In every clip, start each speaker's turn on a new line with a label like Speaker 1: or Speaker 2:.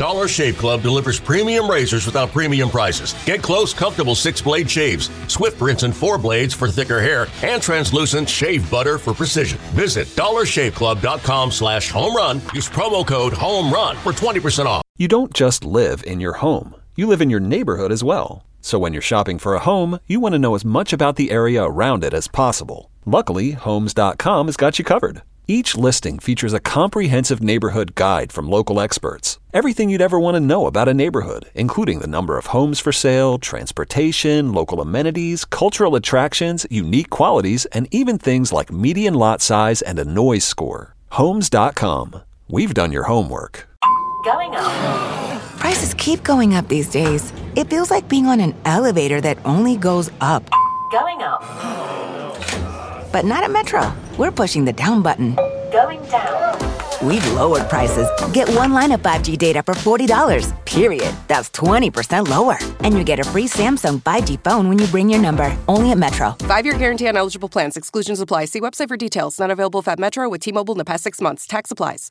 Speaker 1: Dollar Shave Club delivers premium razors without premium prices. Get close, comfortable 6-blade shaves, swift rinse and 4 blades for thicker hair, and translucent shave butter for precision. Visit dollarshaveclub.com/homerun. Use promo code HOMERUN for 20% off.
Speaker 2: You don't just live in your home. You live in your neighborhood as well. So when you're shopping for a home, you want to know as much about the area around it as possible. Luckily, Homes.com has got you covered. Each listing features a comprehensive neighborhood guide from local experts. Everything you'd ever want to know about a neighborhood, including the number of homes for sale, transportation, local amenities, cultural attractions, unique qualities, and even things like median lot size and a noise score. Homes.com. We've done your homework.
Speaker 3: Going up.
Speaker 4: Prices keep going up these days. It feels like being on an elevator that only goes up.
Speaker 3: Going up.
Speaker 4: But not at Metro. We're pushing the down button.
Speaker 3: Going down.
Speaker 4: We've lowered prices. Get one line of 5G data for $40, period. That's 20% lower. And you get a free Samsung 5G phone when you bring your number. Only at Metro.
Speaker 5: 5-year guarantee on eligible plans. Exclusions apply. See website for details. Not available at Metro with T-Mobile in the past 6 months. Tax applies.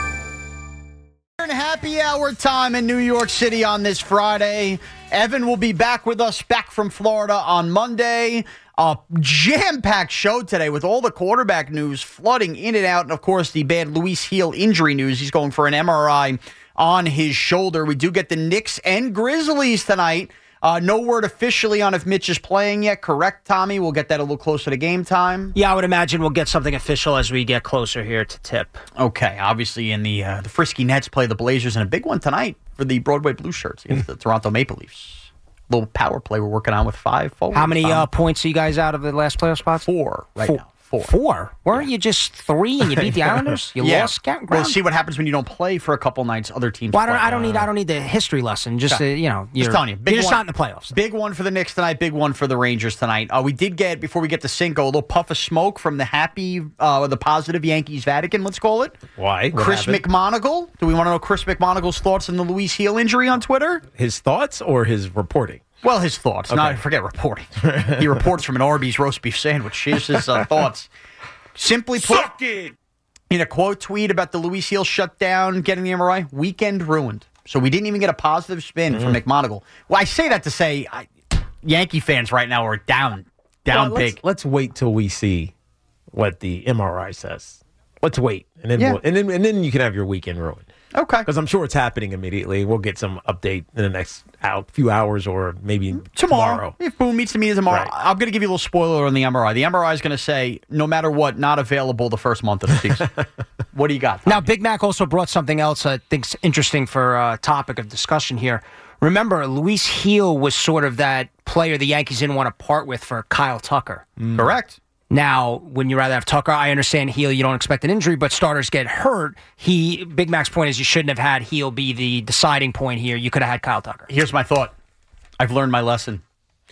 Speaker 6: Happy hour time in New York City on this Friday. Evan will be back with us, back from Florida on Monday. A jam-packed show today with all the quarterback news flooding in and out. And, of course, the bad Luis Heel injury news. He's going for an MRI on his shoulder. We do get the Knicks and Grizzlies tonight. No word officially on if Mitch is playing yet. Correct, Tommy? We'll get that a little closer to game time.
Speaker 7: Yeah, I would imagine we'll get something official as we get closer here to tip.
Speaker 6: Okay, obviously, in the Frisky Nets play the Blazers, and a big one tonight for the Broadway Blue Shirts against the Toronto Maple Leafs. Little power play we're working on with 5 forwards.
Speaker 7: How many points are you guys out of the last playoff spots?
Speaker 6: 4 right now. 4.
Speaker 7: 4? Weren't you just 3 and you beat the Islanders? You lost ground?
Speaker 6: We'll see what happens when you don't play for a couple nights. Other teams.
Speaker 7: Well, I don't need the history lesson. Just
Speaker 6: just telling you,
Speaker 7: you're just not in the playoffs.
Speaker 6: Big one for the Knicks tonight. Big one for the Rangers tonight. We did get, before we get to Cinco, a little puff of smoke from the the positive Yankees Vatican. Let's call it.
Speaker 8: Why?
Speaker 6: Chris McMonagle. Do we want to know Chris McMonagle's thoughts on the Luis Heel injury on Twitter?
Speaker 8: His thoughts or his reporting?
Speaker 6: Well, his thoughts.
Speaker 8: Okay.
Speaker 6: Forget reporting. He reports from an Arby's roast beef sandwich. Here's his thoughts. Simply put, in a quote tweet about the Luis Heel shutdown, getting the MRI, weekend ruined. So we didn't even get a positive spin from McMonagle. Well, I say that to say Yankee fans right now are down big.
Speaker 8: Let's wait till we see what the MRI says. Let's wait, and then and then you can have your weekend ruined.
Speaker 6: Okay.
Speaker 8: Because I'm sure it's happening immediately. We'll get some update in the next few hours or maybe tomorrow.
Speaker 6: If Boone meets the media tomorrow,
Speaker 8: Right.
Speaker 6: I'm going to give you a little spoiler on the MRI. The MRI is going to say, no matter what, not available the first month of the season. What do you got, Tommy?
Speaker 7: Now, Big Mac also brought something else I think's interesting for a topic of discussion here. Remember, Luis Heel was sort of that player the Yankees didn't want to part with for Kyle Tucker.
Speaker 6: Correct.
Speaker 7: Now, when you rather have Tucker, I understand Heel, you don't expect an injury, but starters get hurt. Big Mac's point is you shouldn't have had Heel be the deciding point here. You could have had Kyle Tucker.
Speaker 6: Here's my thought. I've learned my lesson.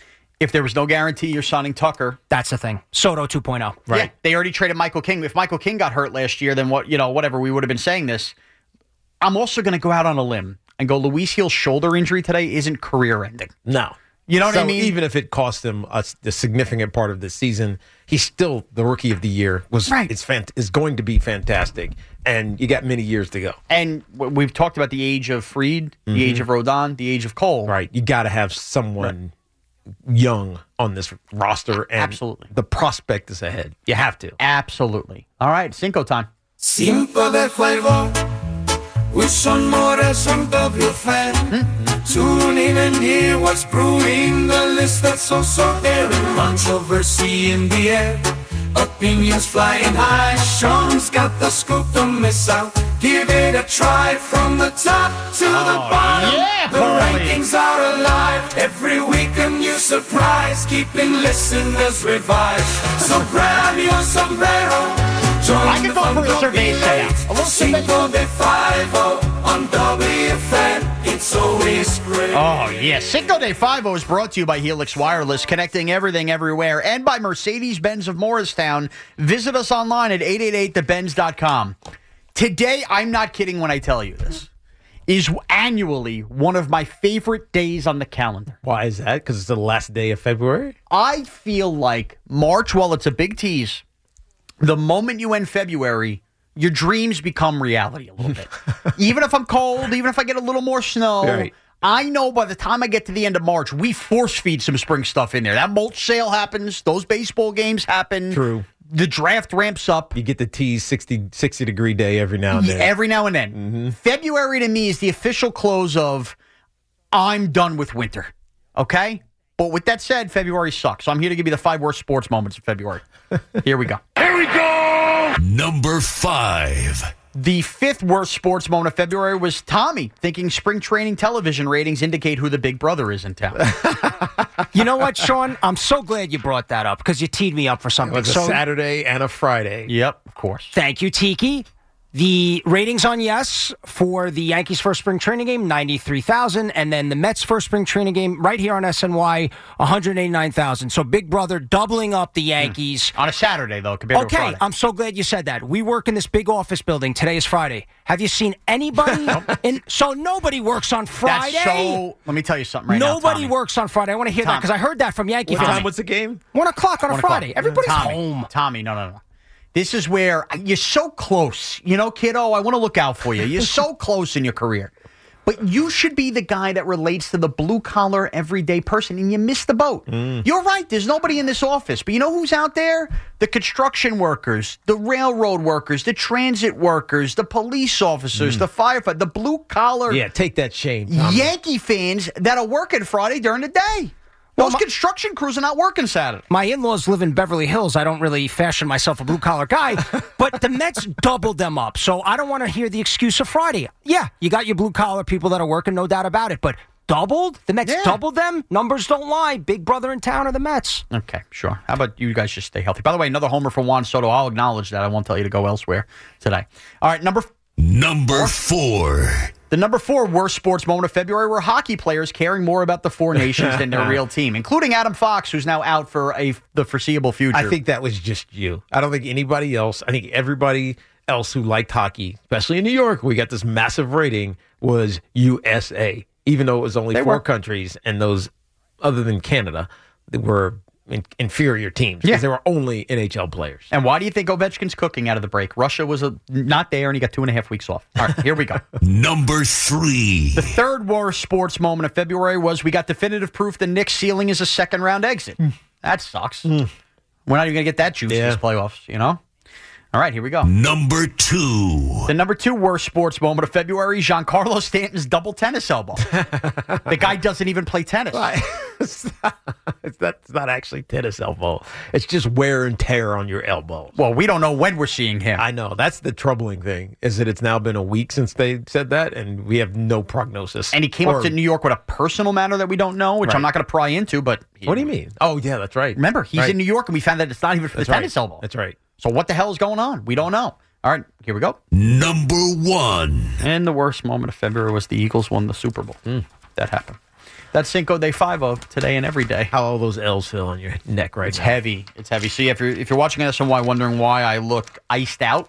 Speaker 6: If there was no guarantee you're signing Tucker.
Speaker 7: That's the thing. Soto 2.0.
Speaker 6: Right. Yeah, they already traded Michael King. If Michael King got hurt last year, then whatever, we would have been saying this. I'm also going to go out on a limb and go Luis Heel's shoulder injury today isn't career ending.
Speaker 8: No.
Speaker 6: You know what I mean?
Speaker 8: Even if it cost him a significant part of the season, he's still the rookie of the year. Is going to be fantastic, and you got many years to go.
Speaker 6: And we've talked about the age of Fried, the age of Rodon, the age of Cole.
Speaker 8: Right. You got to have someone young on this roster, and
Speaker 6: absolutely,
Speaker 8: the prospect is ahead. You have to.
Speaker 6: Absolutely. All right, Cinco time.
Speaker 9: Cinco de flavor with Sean Morris on WFAN. Tune in and hear what's brewing, the list that's so airy. Controversy in the air, opinions flying high. Sean's got the scoop, don't miss out. Give it a try from the top to the bottom.
Speaker 6: Yeah,
Speaker 9: the rankings are alive. Every week a new surprise, keeping listeners revised. So grab your sombrero.
Speaker 6: I can vote for a cerveza now.
Speaker 9: Cinco de Five-O on WFAN. It's always great.
Speaker 6: Oh, yeah. Cinco de Five-O is brought to you by Helix Wireless, connecting everything everywhere, and by Mercedes-Benz of Morristown. Visit us online at 888thebenz.com. Today, I'm not kidding when I tell you this, is annually one of my favorite days on the calendar.
Speaker 8: Why is that? Because it's the last day of February?
Speaker 6: I feel like March, while it's a big tease, the moment you end February, your dreams become reality a little bit. Even if I'm cold, even if I get a little more snow,
Speaker 8: right.
Speaker 6: I know by the time I get to the end of March, we force feed some spring stuff in there. That mulch sale happens. Those baseball games happen.
Speaker 8: True.
Speaker 6: The draft ramps up.
Speaker 8: You get the tease 60-degree day every now and then.
Speaker 6: Every now and then.
Speaker 8: Mm-hmm.
Speaker 6: February to me is the official close of I'm done with winter. Okay? But with that said, February sucks. So I'm here to give you the 5 worst sports moments of February. Here we go.
Speaker 9: Here we go!
Speaker 10: Number 5.
Speaker 6: The 5th worst sports moment of February was Tommy thinking spring training television ratings indicate who the big brother is in town.
Speaker 7: You know what, Sean? I'm so glad you brought that up because you teed me up for something.
Speaker 8: It was a Saturday and a Friday.
Speaker 6: Yep, of course.
Speaker 7: Thank you, Tiki. The ratings on Yes for the Yankees' first spring training game, 93,000. And then the Mets' first spring training game right here on SNY, 189,000. So Big Brother doubling up the Yankees.
Speaker 6: On a Saturday, though, compared to a Friday.
Speaker 7: Okay, I'm so glad you said that. We work in this big office building. Today is Friday. Have you seen anybody? So nobody works on Friday?
Speaker 6: That's so, let me tell you something right now,
Speaker 7: Nobody
Speaker 6: Tommy.
Speaker 7: works on Friday. I want to hear that because I heard that from Yankee
Speaker 8: What
Speaker 7: fans.
Speaker 8: time was the game?
Speaker 7: 1 o'clock on a Friday. Everybody's home.
Speaker 6: Tommy, no. This is where you're so close. You know, kiddo, I want to look out for you. You're so close in your career. But you should be the guy that relates to the blue-collar, everyday person, and you missed the boat. You're right. There's nobody in this office. But you know who's out there? The construction workers, the railroad workers, the transit workers, the police officers, the firefighters, the blue-collar
Speaker 8: take that shame, Tommy.
Speaker 6: Yankee fans that are working Friday during the day. Those construction crews are not working Saturday.
Speaker 7: My in-laws live in Beverly Hills. I don't really fashion myself a blue-collar guy, but the Mets doubled them up. So I don't want to hear the excuse of Friday. Yeah, you got your blue-collar people that are working, no doubt about it. But doubled? The Mets doubled them? Numbers don't lie. Big brother in town are the Mets.
Speaker 6: Okay, sure. How about you guys just stay healthy? By the way, another homer for Juan Soto. I'll acknowledge that. I won't tell you to go elsewhere today. All right, number
Speaker 10: 4.
Speaker 6: The number 4 worst sports moment of February were hockey players caring more about the 4 nations than their real team, including Adam Fox, who's now out for the foreseeable future.
Speaker 8: I think that was just you. I don't think anybody else. I think everybody else who liked hockey, especially in New York, we got this massive rating, was USA, even though it was only 4 countries, and those, other than Canada, they were inferior teams because they were only NHL players.
Speaker 6: And why do you think Ovechkin's cooking out of the break? Russia was not there, and he got 2.5 weeks off. All right, here we go.
Speaker 10: Number 3.
Speaker 6: The 3rd worst sports moment of February was we got definitive proof the Knicks' ceiling is a second-round exit. That sucks. We're not even going to get that juice this playoffs, you know? All right, here we go.
Speaker 10: Number 2.
Speaker 6: The number 2 worst sports moment of February, Giancarlo Stanton's double tennis elbow. The guy doesn't even play tennis.
Speaker 8: That's not actually tennis elbow. It's just wear and tear on your elbow.
Speaker 6: Well, we don't know when we're seeing him.
Speaker 8: I know. That's the troubling thing, is that it's now been a week since they said that, and we have no prognosis.
Speaker 6: And he came up to New York with a personal matter that we don't know, which I'm not going to pry into, but...
Speaker 8: What do you mean? Oh, yeah, that's right.
Speaker 6: Remember, he's in New York, and we found that it's not even for the tennis elbow.
Speaker 8: That's right.
Speaker 6: So what the hell is going on? We don't know. All right, here we go.
Speaker 10: Number 1.
Speaker 6: And the worst moment of February was the Eagles won the Super Bowl. That happened. That's Cinco de Five today and every day.
Speaker 8: How all those L's feel on your neck right now.
Speaker 6: It's heavy. It's heavy. So if you're watching SNY wondering why I look iced out,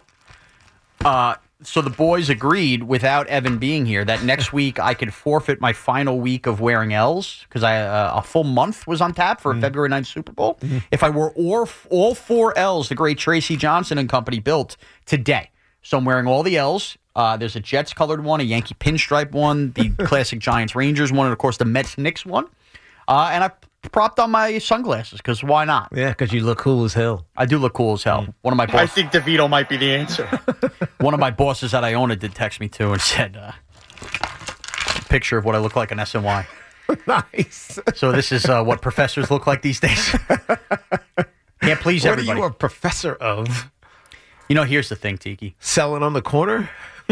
Speaker 6: so the boys agreed without Evan being here that next week I could forfeit my final week of wearing L's because a full month was on tap for a February 9th Super Bowl. If I wore all 4 L's the great Tracy Johnson and company built today. So I'm wearing all the L's. There's a Jets colored one, a Yankee pinstripe one, the classic Giants Rangers one, and of course the Mets Knicks one. And I propped on my sunglasses because why not?
Speaker 8: Yeah, because you look cool as hell.
Speaker 6: I do look cool as hell. One of my bosses,
Speaker 11: I think DeVito might be the answer.
Speaker 6: One of my bosses that I own did text me too and said, a picture of what I look like in SNY.
Speaker 8: Nice.
Speaker 6: So this is what professors look like these days. Can't please everybody.
Speaker 8: What are you a professor of?
Speaker 6: You know, here's the thing, Tiki.
Speaker 8: Selling on the corner?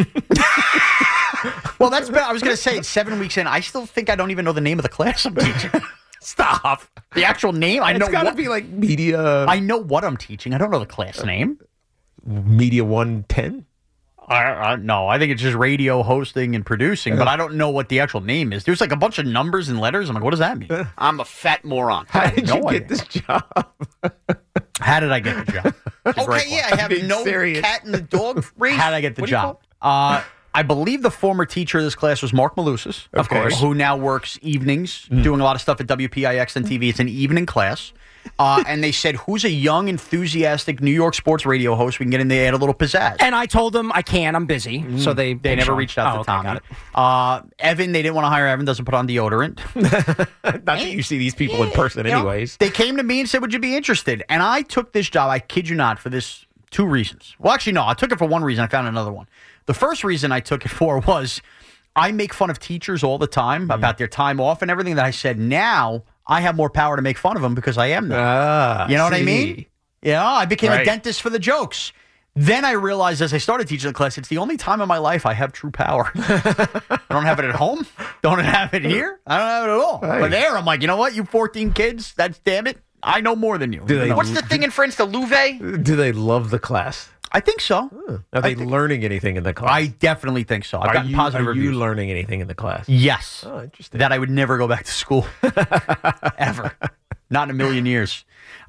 Speaker 6: Well, that's bad. I was going to say it's 7 weeks in. I still think I don't even know the name of the class I'm teaching.
Speaker 8: Stop.
Speaker 6: The actual name? I know
Speaker 8: it's got to be like media.
Speaker 6: I know what I'm teaching. I don't know the class name.
Speaker 8: Media 110?
Speaker 6: No, I think it's just radio hosting and producing, but I don't know what the actual name is. There's like a bunch of numbers and letters. I'm like, what does that mean? I'm a fat moron.
Speaker 8: How did you get this job?
Speaker 6: How did I get the job? Okay, yeah, I have no cat and the dog race. How did I get the job? I I believe the former teacher of this class was Mark Malusis,
Speaker 8: Of course.
Speaker 6: who now works evenings, doing a lot of stuff at WPIX and TV. It's an evening class. And they said, who's a young, enthusiastic New York sports radio host we can get in there, add a little pizzazz?
Speaker 7: And I told them I can't. I'm busy. So they
Speaker 6: never reached out to Tommy. Evan, they didn't want to hire Evan, doesn't put on deodorant.
Speaker 8: Not that you see these people in person anyways.
Speaker 6: They came to me and said, would you be interested? And I took this job, I kid you not, for this 2 reasons. Well, actually, no, I took it for 1 reason. I found another one. The first reason I took it for was I make fun of teachers all the time about their time off and everything that I said. Now I have more power to make fun of them because I am them. You know what I mean? Yeah, I became a dentist for the jokes. Then I realized as I started teaching the class, it's the only time in my life I have true power. I don't have it at home. Don't have it here. I don't have it at all.
Speaker 8: Right.
Speaker 6: But there, I'm like, you know what? You 14 kids, that's damn it. I know more than you. What's the thing in French, the Louvet?
Speaker 8: Do they love the class?
Speaker 6: I think so.
Speaker 8: Are they learning anything in the class?
Speaker 6: I definitely think so. I've gotten positive
Speaker 8: Are
Speaker 6: reviews.
Speaker 8: you learning anything in the class?
Speaker 6: Yes.
Speaker 8: Oh, interesting.
Speaker 6: That I would never go back to school. Ever. Not in a million years.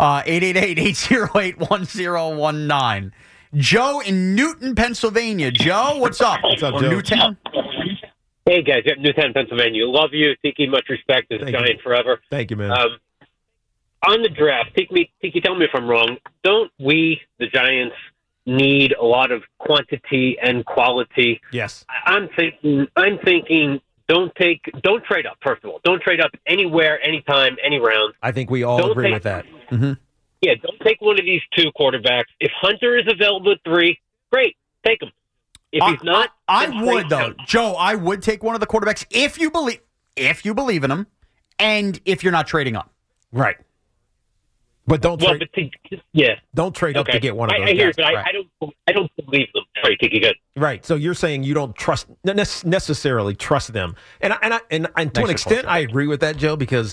Speaker 6: 888-808-1019. Joe in Newton, Pennsylvania. Joe, what's up?
Speaker 8: What's up,
Speaker 6: or
Speaker 8: Joe?
Speaker 6: Newtown?
Speaker 11: Hey, guys. Yep, Newtown, Pennsylvania. Love you. Tiki, much respect. As a Giant forever.
Speaker 8: Thank you, man.
Speaker 11: On the draft, Tiki, tell me if I'm wrong. Don't we, the Giants, need a lot of quantity and quality?
Speaker 8: Yes.
Speaker 11: I'm thinking. Don't trade up. First of all, don't trade up anywhere, anytime, any round.
Speaker 8: I think we all agree with that.
Speaker 6: Mm-hmm.
Speaker 11: Yeah, don't take one of these 2 quarterbacks. If Hunter is available at 3, great, take him. If he's not,
Speaker 6: I
Speaker 11: then
Speaker 6: would
Speaker 11: trade
Speaker 6: though,
Speaker 11: down.
Speaker 6: Joe. I would take one of the quarterbacks if you believe in them, and if you're not trading up.
Speaker 8: Right. But don't trade.
Speaker 11: Yeah.
Speaker 8: Don't trade up to get one of those
Speaker 11: I hear,
Speaker 8: guys.
Speaker 11: but I don't believe them. Sorry, Tiki, good.
Speaker 8: Right. So you're saying you don't necessarily trust them, and to an extent, I agree with that, Joe. Because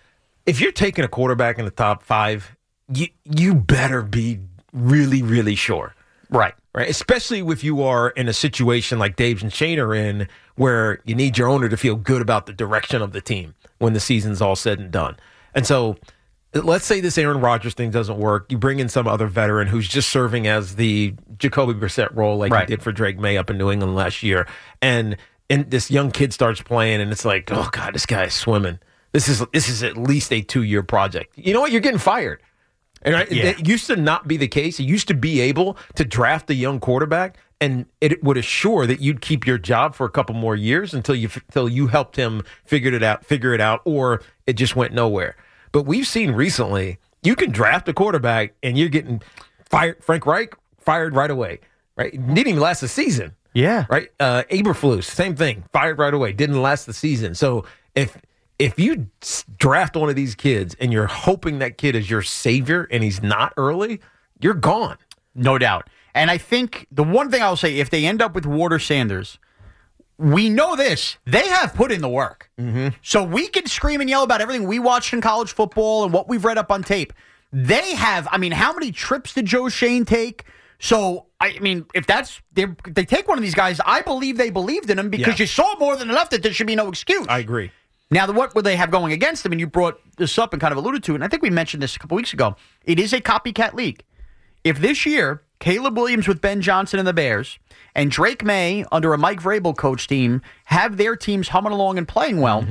Speaker 8: if you're taking a quarterback in the top 5, you better be really, really sure.
Speaker 6: Right.
Speaker 8: Right. Especially if you are in a situation like Dave and Shane are in, where you need your owner to feel good about the direction of the team when the season's all said and done. And so, let's say this Aaron Rodgers thing doesn't work. You bring in some other veteran who's just serving as the Jacoby Brissett role like he did for Drake May up in New England last year. And this young kid starts playing, and it's like, oh, God, this guy is swimming. This is at least a 2-year project. You know what? You're getting fired. And it used to not be the case. You used to be able to draft a young quarterback, and it would assure that you'd keep your job for a couple more years until you helped him figure it out, or it just went nowhere. But we've seen recently, you can draft a quarterback and you're getting fired. Frank Reich fired right away. Right, didn't even last the season.
Speaker 6: Yeah,
Speaker 8: right. Eberflus, same thing, fired right away. Didn't last the season. So if you draft one of these kids and you're hoping that kid is your savior and he's not early, you're gone.
Speaker 6: No doubt. And I think the one thing I'll say, if they end up with Ward or Sanders, we know this. They have put in the work. Mm-hmm. So we can scream and yell about everything we watched in college football and what we've read up on tape. They have, how many trips did Joe Shane take? So, if they take one of these guys, I believe they believed in him because you saw more than enough that there should be no excuse.
Speaker 8: I agree.
Speaker 6: Now, what would they have going against them? And you brought this up and kind of alluded to it, and I think we mentioned this a couple weeks ago. It is a copycat league. If this year, Caleb Williams with Ben Johnson and the Bears and Drake May under a Mike Vrabel coach team have their teams humming along and playing well,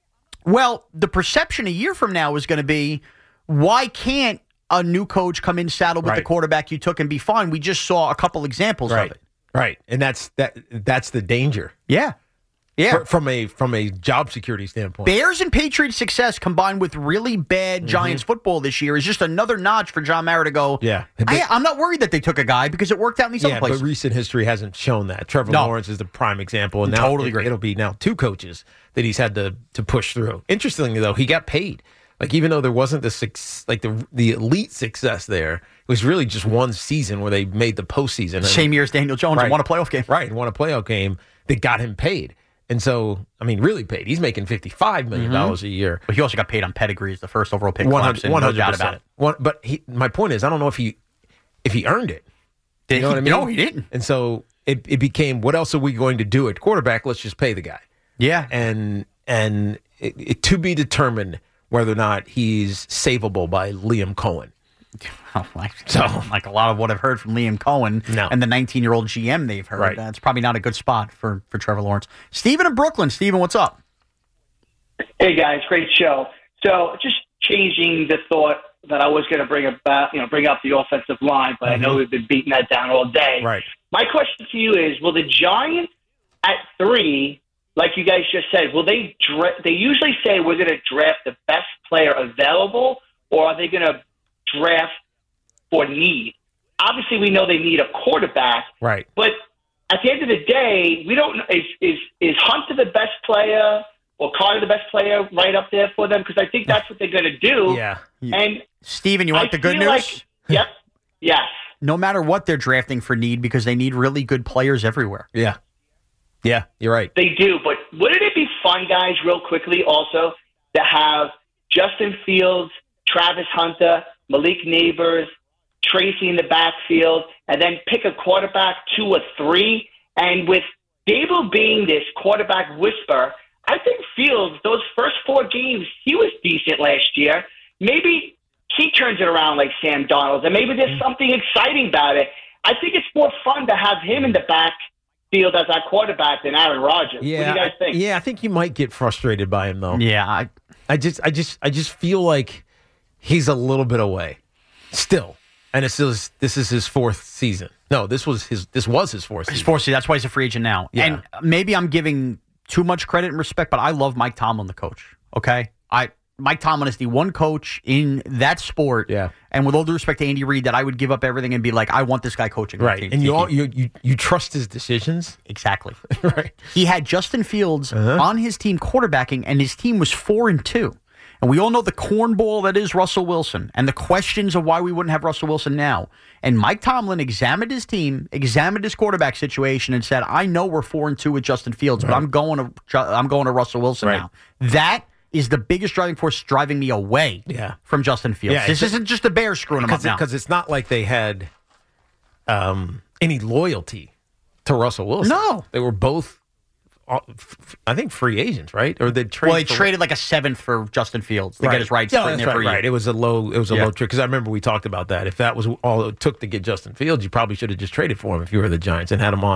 Speaker 6: well, the perception a year from now is going to be, why can't a new coach come in saddled with the quarterback you took and be fine? We just saw a couple examples of it.
Speaker 8: Right. And that's the danger.
Speaker 6: Yeah. Yeah.
Speaker 8: From a job security standpoint.
Speaker 6: Bears and Patriots success combined with really bad Giants football this year is just another notch for John Mara to go, I'm not worried that they took a guy because it worked out in these other places.
Speaker 8: But recent history hasn't shown that. Trevor Lawrence is the prime example. And now
Speaker 6: totally agree.
Speaker 8: It'll be now 2 coaches that he's had to push through. Interestingly, though, he got paid. Like, even though there wasn't the elite success there, it was really just one season where they made the postseason.
Speaker 6: Same year as Daniel Jones and won a playoff game.
Speaker 8: Right, and won a playoff game that got him paid. And so, really paid. He's making $55 million a year.
Speaker 6: But he also got paid on pedigree as the first overall pick.
Speaker 8: 100%.
Speaker 6: No doubt about it.
Speaker 8: But my point is, I don't know if he earned it. You know what I mean?
Speaker 6: No, he didn't.
Speaker 8: And so it became, what else are we going to do at quarterback? Let's just pay the guy.
Speaker 6: Yeah.
Speaker 8: And it to be determined whether or not he's savable by Liam Cohen.
Speaker 6: Like a lot of what I've heard from Liam Cohen and the 19-year-old GM they've heard.
Speaker 8: Right.
Speaker 6: That's probably not a good spot for Trevor Lawrence. Steven in Brooklyn. Steven, what's up?
Speaker 12: Hey, guys. Great show. So just changing the thought that I was going to bring up the offensive line, but I know we've been beating that down all day.
Speaker 8: Right.
Speaker 12: My question to you is, will the Giants at 3, like you guys just said, will they usually say we're going to draft the best player available, or are they going to draft for need? Obviously, we know they need a quarterback.
Speaker 8: Right.
Speaker 12: But at the end of the day, we don't know, is Hunter the best player or Carter the best player right up there for them? Because I think that's what they're going to do.
Speaker 8: Yeah.
Speaker 12: And
Speaker 6: Steven, you want the good news?
Speaker 12: Yep. Yes.
Speaker 6: No matter what they're drafting for need, because they need really good players everywhere.
Speaker 8: Yeah. Yeah, you're right.
Speaker 12: They do, but wouldn't it be fun, guys, real quickly also, to have Justin Fields, Travis Hunter, Malik Neighbors, Tracy in the backfield, and then pick a quarterback 2 or 3? And with Dable being this quarterback whisperer, I think Fields, those first 4 games, he was decent last year. Maybe he turns it around like Sam Darnold, and maybe there's something exciting about it. I think it's more fun to have him in the backfield as our quarterback than Aaron Rodgers.
Speaker 8: Yeah,
Speaker 12: what do you guys think?
Speaker 8: I think you might get frustrated by him though.
Speaker 6: Yeah,
Speaker 8: I just feel like he's a little bit away still, and this is his 4th season. No, this was his 4th season.
Speaker 6: His 4th season. That's why he's a free agent now.
Speaker 8: Yeah.
Speaker 6: And maybe I'm giving too much credit and respect, but I love Mike Tomlin, the coach. Okay, Mike Tomlin is the one coach in that sport.
Speaker 8: Yeah.
Speaker 6: And with all due respect to Andy Reid, that I would give up everything and be like, I want this guy coaching.
Speaker 8: Right.
Speaker 6: Team.
Speaker 8: And you trust his decisions.
Speaker 6: Exactly.
Speaker 8: Right.
Speaker 6: He had Justin Fields on his team quarterbacking, and his team was 4-2. And we all know the cornball that is Russell Wilson and the questions of why we wouldn't have Russell Wilson now. And Mike Tomlin examined his team, examined his quarterback situation, and said, I know we're 4-2 with Justin Fields, but I'm going to Russell Wilson now. That is the biggest driving force driving me away from Justin Fields.
Speaker 8: Yeah,
Speaker 6: this isn't just the Bears screwing him up now.
Speaker 8: Because it's not like they had any loyalty to Russell Wilson.
Speaker 6: No.
Speaker 8: They were both, I think, free agents, right? Or they traded.
Speaker 6: Well, they traded like a 7th for Justin Fields to get his rights.
Speaker 8: Yeah, that's right. It was a low trade. Because I remember we talked about that. If that was all it took to get Justin Fields, you probably should have just traded for him if you were the Giants and had him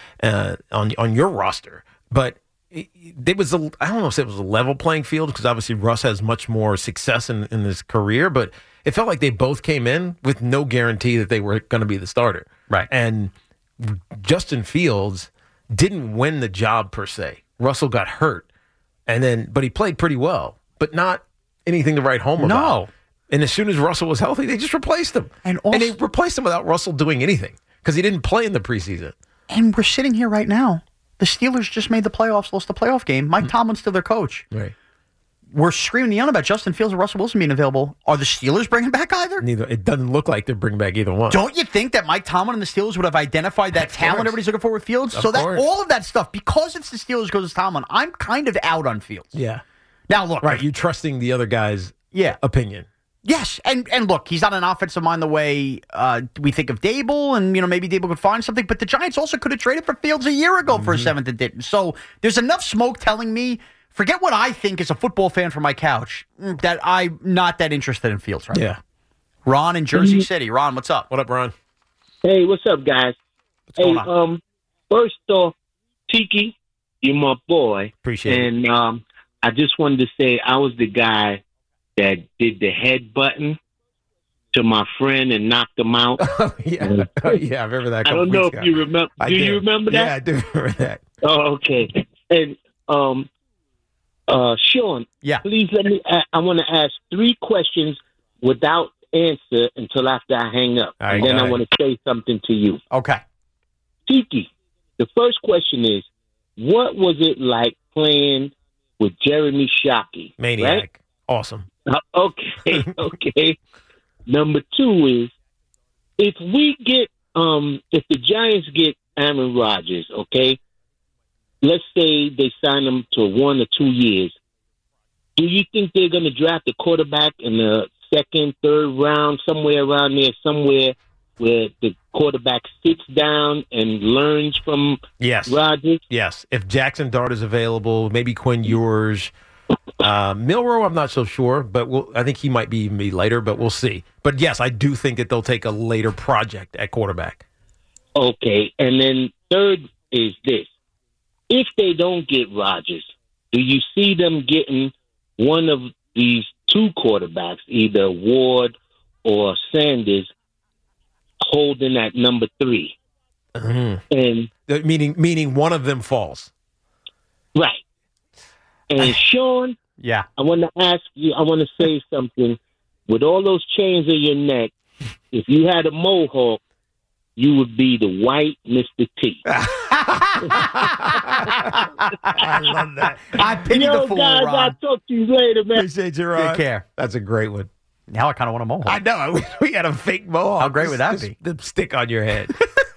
Speaker 8: on your roster. But it was I don't know if it was a level playing field, because obviously Russ has much more success in his career, but it felt like they both came in with no guarantee that they were going to be the starter.
Speaker 6: Right.
Speaker 8: And Justin Fields didn't win the job per se. Russell got hurt, but he played pretty well, but not anything to write home about.
Speaker 6: No.
Speaker 8: And as soon as Russell was healthy, they just replaced him. And they replaced him without Russell doing anything because he didn't play in the preseason.
Speaker 6: And we're sitting here right now. The Steelers just made the playoffs, lost the playoff game. Mike Tomlin's still their coach.
Speaker 8: Right.
Speaker 6: We're screaming the yell about Justin Fields and Russell Wilson being available. Are the Steelers bringing back either?
Speaker 8: Neither. It doesn't look like they're bringing back either one.
Speaker 6: Don't you think that Mike Tomlin and the Steelers would have identified that talent everybody's looking for with Fields? So that all of that stuff, because it's the Steelers goes to Tomlin, I'm kind of out on Fields.
Speaker 8: Yeah.
Speaker 6: Now look,
Speaker 8: right? You trusting the other guy's opinion?
Speaker 6: Yes, and look, he's not an offensive mind the way we think of Dable, and maybe Dable could find something. But the Giants also could have traded for Fields a year ago for a 7th and didn't. So there's enough smoke telling me, forget what I think as a football fan from my couch, that I'm not that interested in Fields right now. Ron in Jersey City. Ron, what's up?
Speaker 8: What up, Ron?
Speaker 13: Hey, what's up, guys?
Speaker 6: What's going on?
Speaker 13: First off, Tiki, you're my boy.
Speaker 8: Appreciate it.
Speaker 13: And I just wanted to say I was the guy that did the head button to my friend and knocked him out.
Speaker 8: Yeah, I remember that.
Speaker 13: I don't know if you remember. Do you remember that?
Speaker 8: Yeah, I do remember that.
Speaker 13: Oh, okay. And Sean, please let me. I want to ask 3 questions without answer until after I hang up,
Speaker 6: right,
Speaker 13: and then I want to say something to you.
Speaker 6: Okay.
Speaker 13: Tiki, the first question is, what was it like playing with Jeremy Shockey?
Speaker 8: Maniac.
Speaker 13: Right?
Speaker 8: Awesome.
Speaker 13: Okay. Number 2 is, if the Giants get Aaron Rodgers, okay, let's say they sign him to 1 or 2 years, do you think they're going to draft a quarterback in the 2nd, 3rd round, somewhere around there, somewhere where the quarterback sits down and learns from Rodgers?
Speaker 8: Yes. If Jackson Dart is available, maybe Quinn Ewers, Milroe, I'm not so sure, but I think he might be later, but we'll see. But yes, I do think that they'll take a later project at quarterback.
Speaker 13: Okay, and then third is this. If they don't get Rodgers, do you see them getting one of these two quarterbacks, either Ward or Sanders, holding at number 3? And
Speaker 8: meaning one of them falls.
Speaker 13: Right. And Sean,
Speaker 6: yeah,
Speaker 13: I want to ask you, I want to say something. With all those chains in your neck, if you had a mohawk, you would be the white Mr. T.
Speaker 6: I love that. I pity the fool,
Speaker 13: guys,
Speaker 6: Ron.
Speaker 13: I'll talk to you later, man.
Speaker 8: Appreciate you, Ron.
Speaker 6: Take care.
Speaker 8: That's a great one.
Speaker 6: Now I kind of want a mohawk.
Speaker 8: I know. We had a fake mohawk.
Speaker 6: How great would that be?
Speaker 8: The stick on your head.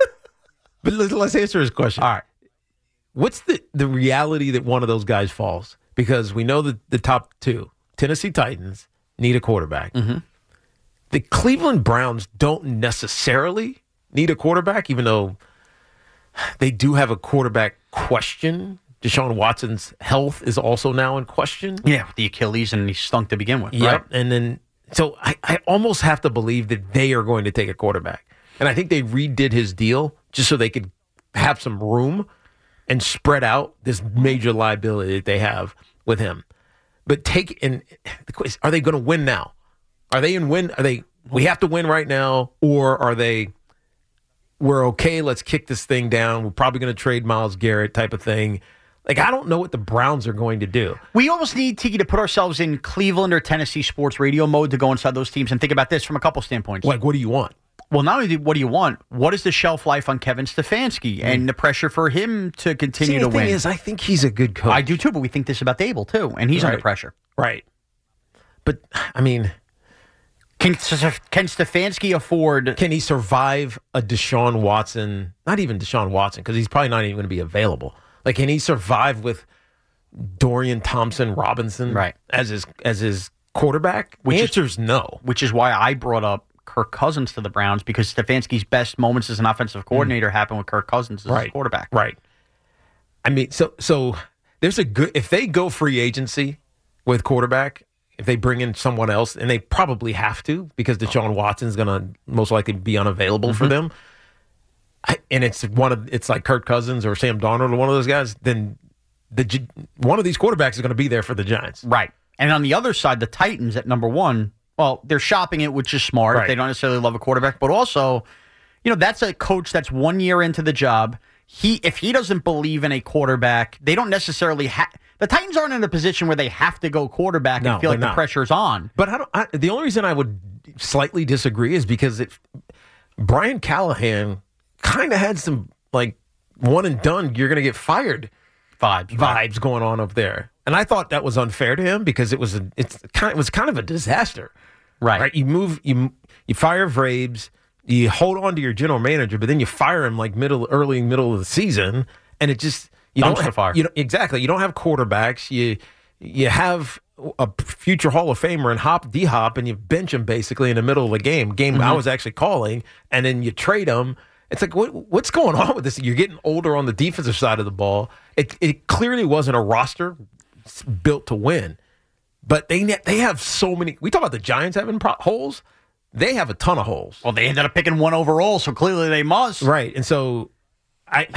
Speaker 8: But let's answer his question.
Speaker 6: All right.
Speaker 8: What's the reality that one of those guys falls? Because we know that the top two, Tennessee Titans, need a quarterback.
Speaker 6: Mm-hmm.
Speaker 8: The Cleveland Browns don't necessarily need a quarterback, even though they do have a quarterback question. Deshaun Watson's health is also now in question.
Speaker 6: Yeah, the Achilles, and he stunk to begin with.
Speaker 8: Yep.
Speaker 6: Right?
Speaker 8: And then, so I almost have to believe that they are going to take a quarterback. And I think they redid his deal just so they could have some room and spread out this major liability that they have with him. But the question, are they going to win now? Are they in win? We have to win right now, or are they, we're okay, let's kick this thing down, we're probably going to trade Myles Garrett type of thing? Like, I don't know what the Browns are going to do.
Speaker 6: We almost need, Tiki, to put ourselves in Cleveland or Tennessee sports radio mode to go inside those teams and think about this from a couple standpoints.
Speaker 8: Like, what do you want?
Speaker 6: Well, not only what do you want, what is the shelf life on Kevin Stefanski and the pressure for him to continue to win?
Speaker 8: The thing is, I think he's a good coach.
Speaker 6: I do too, but we think this about Dable too, and he's under pressure.
Speaker 8: Right. But, I mean,
Speaker 6: can Stefanski afford...
Speaker 8: Can he survive a Deshaun Watson, not even Deshaun Watson, because he's probably not even going to be available. Like, can he survive with Dorian Thompson-Robinson as his quarterback? The answer is no.
Speaker 6: Which is why I brought up Kirk Cousins to the Browns, because Stefanski's best moments as an offensive coordinator happened with Kirk Cousins as his quarterback.
Speaker 8: Right. I mean, so there's a good, if they go free agency with quarterback, if they bring in someone else, and they probably have to, because Deshaun Watson's going to most likely be unavailable for them, and it's like Kirk Cousins or Sam Darnold or one of those guys, then one of these quarterbacks is going to be there for the Giants.
Speaker 6: Right. And on the other side, the Titans at number 1, well, they're shopping it, which is smart.
Speaker 8: Right.
Speaker 6: They don't necessarily love a quarterback, but also, that's a coach that's 1 year into the job. If he doesn't believe in a quarterback, they don't necessarily the Titans aren't in a position where they have to go quarterback and feel like the pressure's on.
Speaker 8: But the only reason I would slightly disagree is because Brian Callahan kind of had some, like, one and done, you're going to get fired vibes going on up there. And I thought that was unfair to him because it was kind of a disaster. Right? You fire Vrabes, you hold on to your general manager, but then you fire him like early middle of the season, and it just you don't have fire. Exactly. You don't have quarterbacks. You have a future Hall of Famer and D-Hop, and you bench him basically in the middle of the game I was actually calling, and then you trade him. It's like, what's going on with this? You're getting older on the defensive side of the ball. It clearly wasn't a roster built to win. But they have so many. We talk about the Giants having holes. They have a ton of holes.
Speaker 6: Well, they ended up picking 1 overall, so clearly they must.
Speaker 8: Right. And so I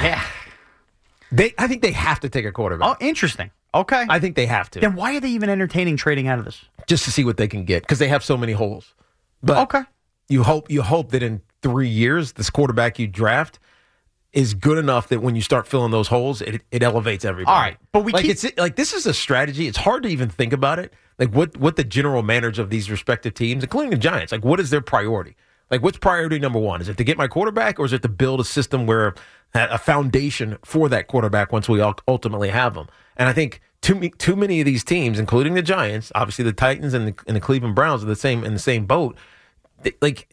Speaker 8: think they have to take a quarterback.
Speaker 6: Oh, interesting. Okay.
Speaker 8: I think they have to.
Speaker 6: Then why are they even entertaining trading out of this?
Speaker 8: Just to see what they can get, because they have so many holes. But
Speaker 6: okay.
Speaker 8: You hope that in 3 years, this quarterback you draft is good enough that when you start filling those holes, it elevates everybody.
Speaker 6: All right, but
Speaker 8: this is a strategy. It's hard to even think about it. Like what the general managers of these respective teams, including the Giants, like what is their priority? Like what's priority number 1? Is it to get my quarterback, or is it to build a system where a foundation for that quarterback once we ultimately have them? And I think too many of these teams, including the Giants, obviously the Titans and the Cleveland Browns, are in the same boat. Like,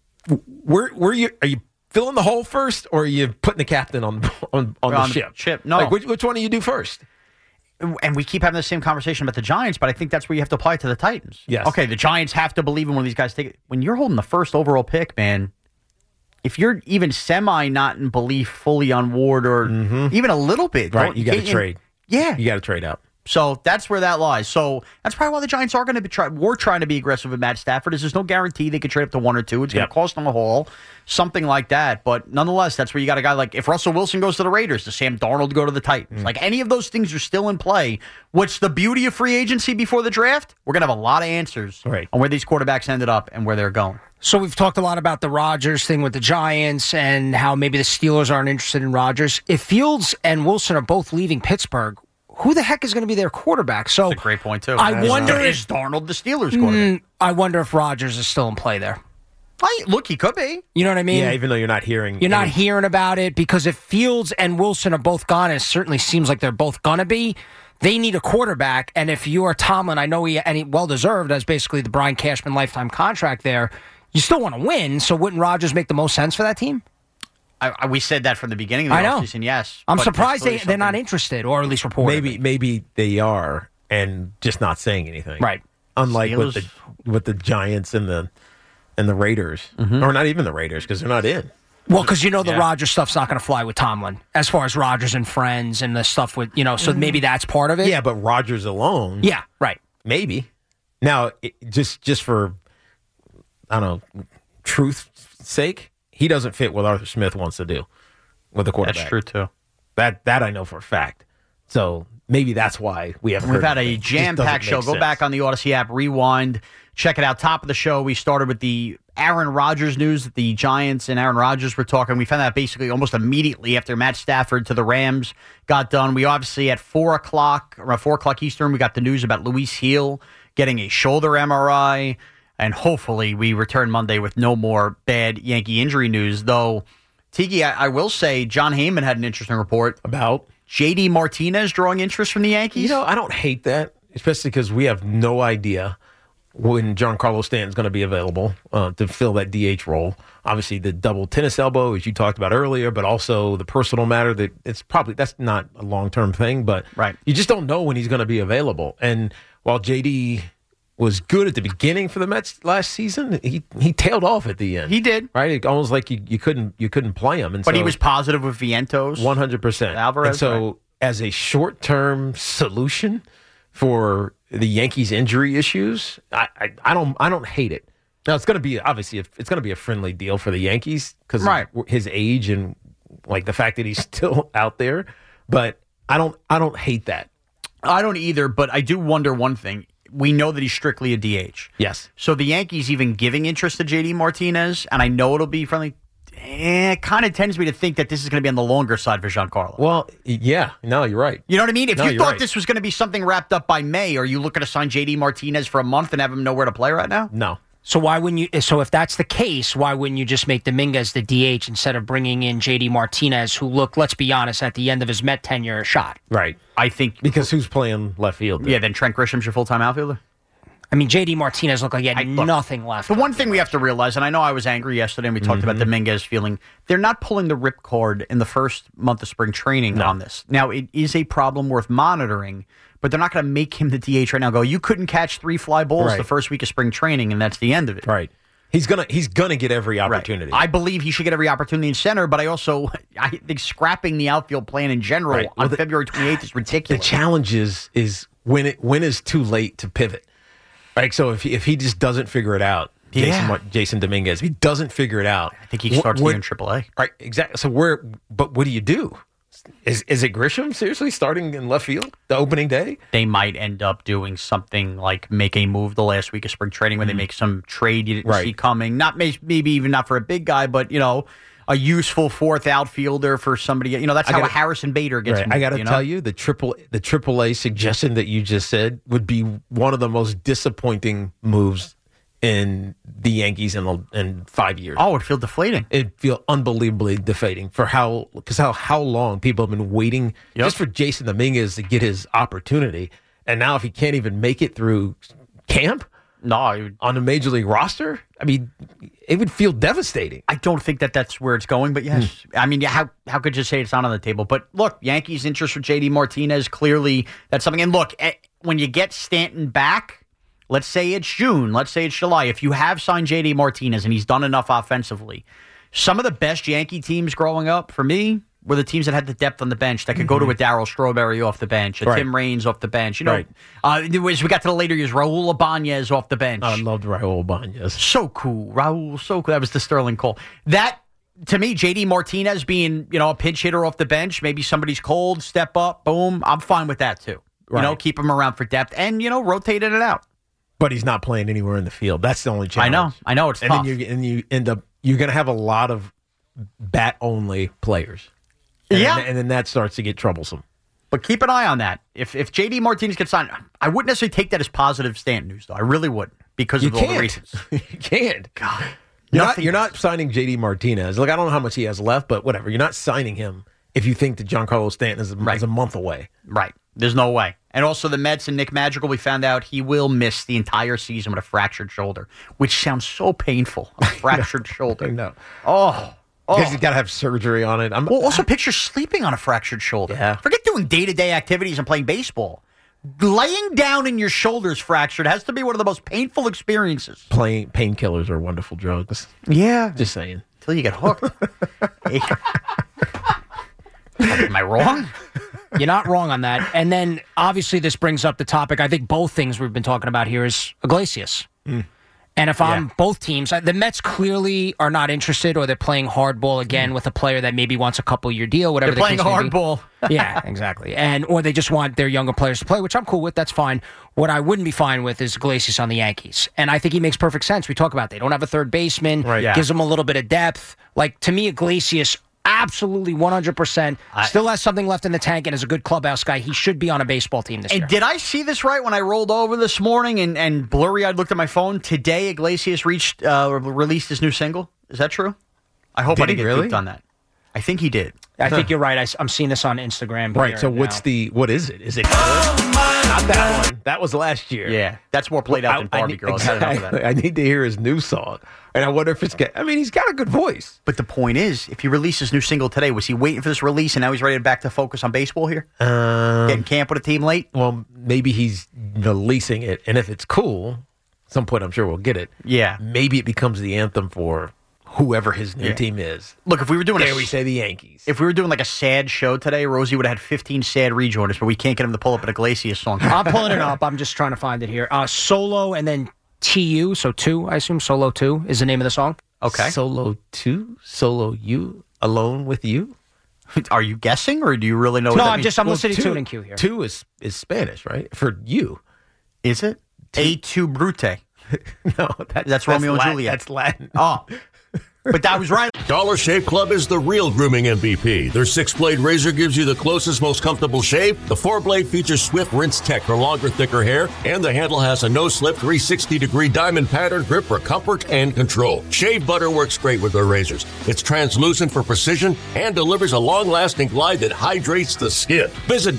Speaker 8: are you filling the hole first, or are you putting the captain on the ship?
Speaker 6: No.
Speaker 8: Like, which one do you do first?
Speaker 6: And we keep having the same conversation about the Giants, but I think that's where you have to apply it to the Titans.
Speaker 8: Yes.
Speaker 6: Okay, the Giants have to believe in one of these guys. When you're holding the first overall pick, man, if you're even not in belief fully on Ward or even a little bit,
Speaker 8: right? You got to trade.
Speaker 6: Yeah,
Speaker 8: you got to trade out.
Speaker 6: So that's where that lies. So that's probably why the Giants are going to be trying to be aggressive with Matt Stafford. There's no guarantee they could trade up to 1 or 2. It's going to cost them a haul, something like that. But nonetheless, that's where you got a guy like, if Russell Wilson goes to the Raiders, does Sam Darnold go to the Titans? Like, any of those things are still in play. What's the beauty of free agency before the draft? We're going to have a lot of answers on where these quarterbacks ended up and where they're going.
Speaker 7: So we've talked a lot about the Rodgers thing with the Giants and how maybe the Steelers aren't interested in Rodgers. If Fields and Wilson are both leaving Pittsburgh, who the heck is going to be their quarterback? So
Speaker 6: that's a great point, too.
Speaker 7: I wonder
Speaker 6: is Darnold the Steelers quarterback?
Speaker 7: I wonder if Rodgers is still in play there.
Speaker 6: Look, he could be.
Speaker 7: You know what I mean?
Speaker 8: Yeah, even though you're not hearing.
Speaker 7: You're not hearing about it, because if Fields and Wilson are both gone, it certainly seems like they're both going to be, they need a quarterback. And if you are Tomlin, I know he well-deserved as basically the Brian Cashman lifetime contract there, you still want to win, so wouldn't Rodgers make the most sense for that team?
Speaker 6: We said that from the beginning of the offseason, yes.
Speaker 7: I'm surprised they're not interested, or at least reported.
Speaker 8: Maybe they are, and just not saying anything.
Speaker 7: Right.
Speaker 8: Unlike with the Giants and the Raiders, or not even the Raiders, because they're not in.
Speaker 7: Well, because the Rodgers stuff's not going to fly with Tomlin, as far as Rodgers and friends and the stuff with, so maybe that's part of it.
Speaker 8: Yeah, but Rodgers alone.
Speaker 7: Yeah, right.
Speaker 8: Maybe. Now, just for, I don't know, truth's sake, he doesn't fit what Arthur Smith wants to do with the quarterback.
Speaker 6: That's true, too.
Speaker 8: That I know for a fact. So maybe that's why we've
Speaker 6: had a jam-packed show. Go back on the Odyssey app, rewind, check it out. Top of the show, we started with the Aaron Rodgers news that the Giants and Aaron Rodgers were talking. We found that basically almost immediately after Matt Stafford to the Rams got done. We obviously at 4 o'clock Eastern, we got the news about Luis Heel getting a shoulder MRI. And hopefully we return Monday with no more bad Yankee injury news. Though, Tiki, I will say John Heyman had an interesting report
Speaker 8: about
Speaker 6: J.D. Martinez drawing interest from the Yankees.
Speaker 8: I don't hate that, especially because we have no idea when Giancarlo Stanton's going to be available to fill that DH role. Obviously, the double tennis elbow, as you talked about earlier, but also the personal matter that that's not a long-term thing, but you just don't know when he's going to be available. And while J.D. was good at the beginning for the Mets last season, he tailed off at the end.
Speaker 6: He did.
Speaker 8: Right? It almost like you couldn't play him.
Speaker 6: But he was positive with Vientos.
Speaker 8: 100%.
Speaker 6: Alvarez.
Speaker 8: And so as a short-term solution for the Yankees' injury issues, I don't hate it. Now it's going to be it's going to be a friendly deal for the Yankees because of his age and like the fact that he's still out there. But I don't hate that.
Speaker 6: I don't either. But I do wonder one thing. We know that he's strictly a DH.
Speaker 8: Yes.
Speaker 6: So the Yankees even giving interest to J.D. Martinez, and I know it'll be friendly, it kind of tends me to think that this is going to be on the longer side for Giancarlo.
Speaker 8: Well, yeah. No, you're right.
Speaker 6: You know what I mean? If you thought this was going to be something wrapped up by May, are you looking to sign J.D. Martinez for a month and have him nowhere to play right now?
Speaker 8: No.
Speaker 7: So why wouldn't you? So if that's the case, why wouldn't you just make Dominguez the DH instead of bringing in J.D. Martinez, who looked, let's be honest, at the end of his Met tenure, a shot?
Speaker 8: Right.
Speaker 6: I think
Speaker 8: because who's playing left field?
Speaker 6: Yeah, then Trent Grisham's your full-time outfielder.
Speaker 7: I mean, J.D. Martinez looked like he had nothing left.
Speaker 6: The one thing we have to realize, and I know I was angry yesterday, and we talked about Dominguez feeling, they're not pulling the ripcord in the first month of spring training on this. Now, it is a problem worth monitoring, but they're not going to make him the DH right now. You couldn't catch 3 fly balls the first week of spring training, and that's the end of it.
Speaker 8: Right. He's gonna get every opportunity.
Speaker 6: Right. I believe he should get every opportunity in center, but I think scrapping the outfield plan in general on February 28th is ridiculous.
Speaker 8: The challenge is when is too late to pivot. Right, so if he just doesn't figure it out, Jason Dominguez, if he doesn't figure it out,
Speaker 6: I think he starts here in AAA.
Speaker 8: Right, exactly. So but what do you do? Is it Grisham seriously starting in left field the opening day?
Speaker 6: They might end up doing something like make a move the last week of spring training when they make some trade you didn't see coming. Not maybe even not for a big guy, but a useful fourth outfielder for somebody. That's how a Harrison Bader gets.
Speaker 8: Right. I got to tell you, the AAA suggestion that you just said would be one of the most disappointing moves in the Yankees in 5 years.
Speaker 6: Oh, it'd feel deflating.
Speaker 8: It'd feel unbelievably deflating for how long people have been waiting just for Jason Dominguez to get his opportunity, and now if he can't even make it through camp.
Speaker 6: No,
Speaker 8: on the major league roster, I mean, it would feel devastating.
Speaker 6: I don't think that's where it's going, but yes. I mean, how could you say it's not on the table? But look, Yankees' interest for J.D. Martinez, clearly that's something. And look, when you get Stanton back, let's say it's June, let's say it's July, if you have signed J.D. Martinez and he's done enough offensively, some of the best Yankee teams growing up, for me, were the teams that had the depth on the bench that could go to a Darryl Strawberry off the bench, a Tim Raines off the bench. You know, as we got to the later years, Raul Ibanez off the bench.
Speaker 8: I loved Raul Ibanez.
Speaker 6: So cool. Raul, so cool. That was the Sterling call. That, to me, J.D. Martinez being, a pinch hitter off the bench, maybe somebody's cold, step up, boom. I'm fine with that, too. Keep him around for depth and, rotating it out.
Speaker 8: But he's not playing anywhere in the field. That's the only challenge.
Speaker 6: I know. It's tough.
Speaker 8: Then you end up, you're going to have a lot of bat-only players. And then that starts to get troublesome.
Speaker 6: But keep an eye on that. If J.D. Martinez gets signed, I wouldn't necessarily take that as positive Stanton news, though. I really wouldn't because of all the reasons.
Speaker 8: You can't.
Speaker 6: God.
Speaker 8: You're not signing J.D. Martinez. Look, I don't know how much he has left, but whatever. You're not signing him if you think that Giancarlo Stanton is a month away.
Speaker 6: Right. There's no way. And also the Mets and Nick Madrigal, we found out he will miss the entire season with a fractured shoulder, which sounds so painful. A fractured shoulder.
Speaker 8: I know.
Speaker 6: Oh.
Speaker 8: Because he's got to have surgery on it.
Speaker 6: Also picture sleeping on a fractured shoulder.
Speaker 8: Yeah.
Speaker 6: Forget doing day-to-day activities and playing baseball. Laying down in your shoulders fractured has to be one of the most painful experiences.
Speaker 8: Painkillers are wonderful drugs.
Speaker 6: Yeah.
Speaker 8: Just saying.
Speaker 6: Until you get hooked. Am I wrong?
Speaker 7: You're not wrong on that. And then, obviously, this brings up the topic. I think both things we've been talking about here is Iglesias. And if I'm both teams, the Mets clearly are not interested, or they're playing hardball again with a player that maybe wants a couple-year deal, whatever
Speaker 6: they're playing hardball.
Speaker 7: Yeah, exactly. Or they just want their younger players to play, which I'm cool with. That's fine. What I wouldn't be fine with is Iglesias on the Yankees. And I think he makes perfect sense. We talk about they don't have a third baseman. Gives them a little bit of depth. Like, to me, Iglesias, absolutely 100%. Still has something left in the tank and is a good clubhouse guy. He should be on a baseball team this year.
Speaker 6: Did I see this right when I rolled over this morning and blurry-eyed looked at my phone? Today, Iglesias released his new single. Is that true? I hope I didn't get duped on that. I think he did.
Speaker 7: I think you're right. I'm seeing this on Instagram.
Speaker 8: Right. So what is it? Is it good? Not that one. That was last year.
Speaker 6: Yeah. That's more played out than Barbie Girls.
Speaker 8: Exactly. I need to hear his new song. And I wonder if he's got a good voice.
Speaker 6: But the point is, if he released his new single today, was he waiting for this release and now he's ready to back to focus on baseball here? Getting camp with a team late?
Speaker 8: Well, maybe he's releasing it. And if it's cool, at some point I'm sure we'll get it.
Speaker 6: Yeah.
Speaker 8: Maybe it becomes the anthem for whoever his new team is.
Speaker 6: Look, if we were doing
Speaker 8: we say the Yankees.
Speaker 6: If we were doing like a sad show today, Rosie would have had 15 sad rejoiners, but we can't get him to pull up an Iglesias song.
Speaker 7: I'm pulling it up. I'm just trying to find it here. Solo and then TU, so 2, I assume. Solo 2 is the name of the song.
Speaker 6: Okay.
Speaker 8: Solo 2? Solo you? Alone with you?
Speaker 6: Are you guessing, or do you really know what that means?
Speaker 7: I'm listening to it in Q here.
Speaker 8: 2 is Spanish, right? For you.
Speaker 6: Is it? A tu brute.
Speaker 8: No,
Speaker 6: that's Romeo and Juliet.
Speaker 8: That's Latin.
Speaker 6: Oh. But that was right.
Speaker 1: Dollar Shave Club is the real grooming MVP. Their 6-blade razor gives you the closest, most comfortable shave. The 4-blade features Swift Rinse Tech for longer, thicker hair. And the handle has a no-slip 360-degree diamond pattern grip for comfort and control. Shave butter works great with their razors. It's translucent for precision and delivers a long-lasting glide that hydrates the skin. Visit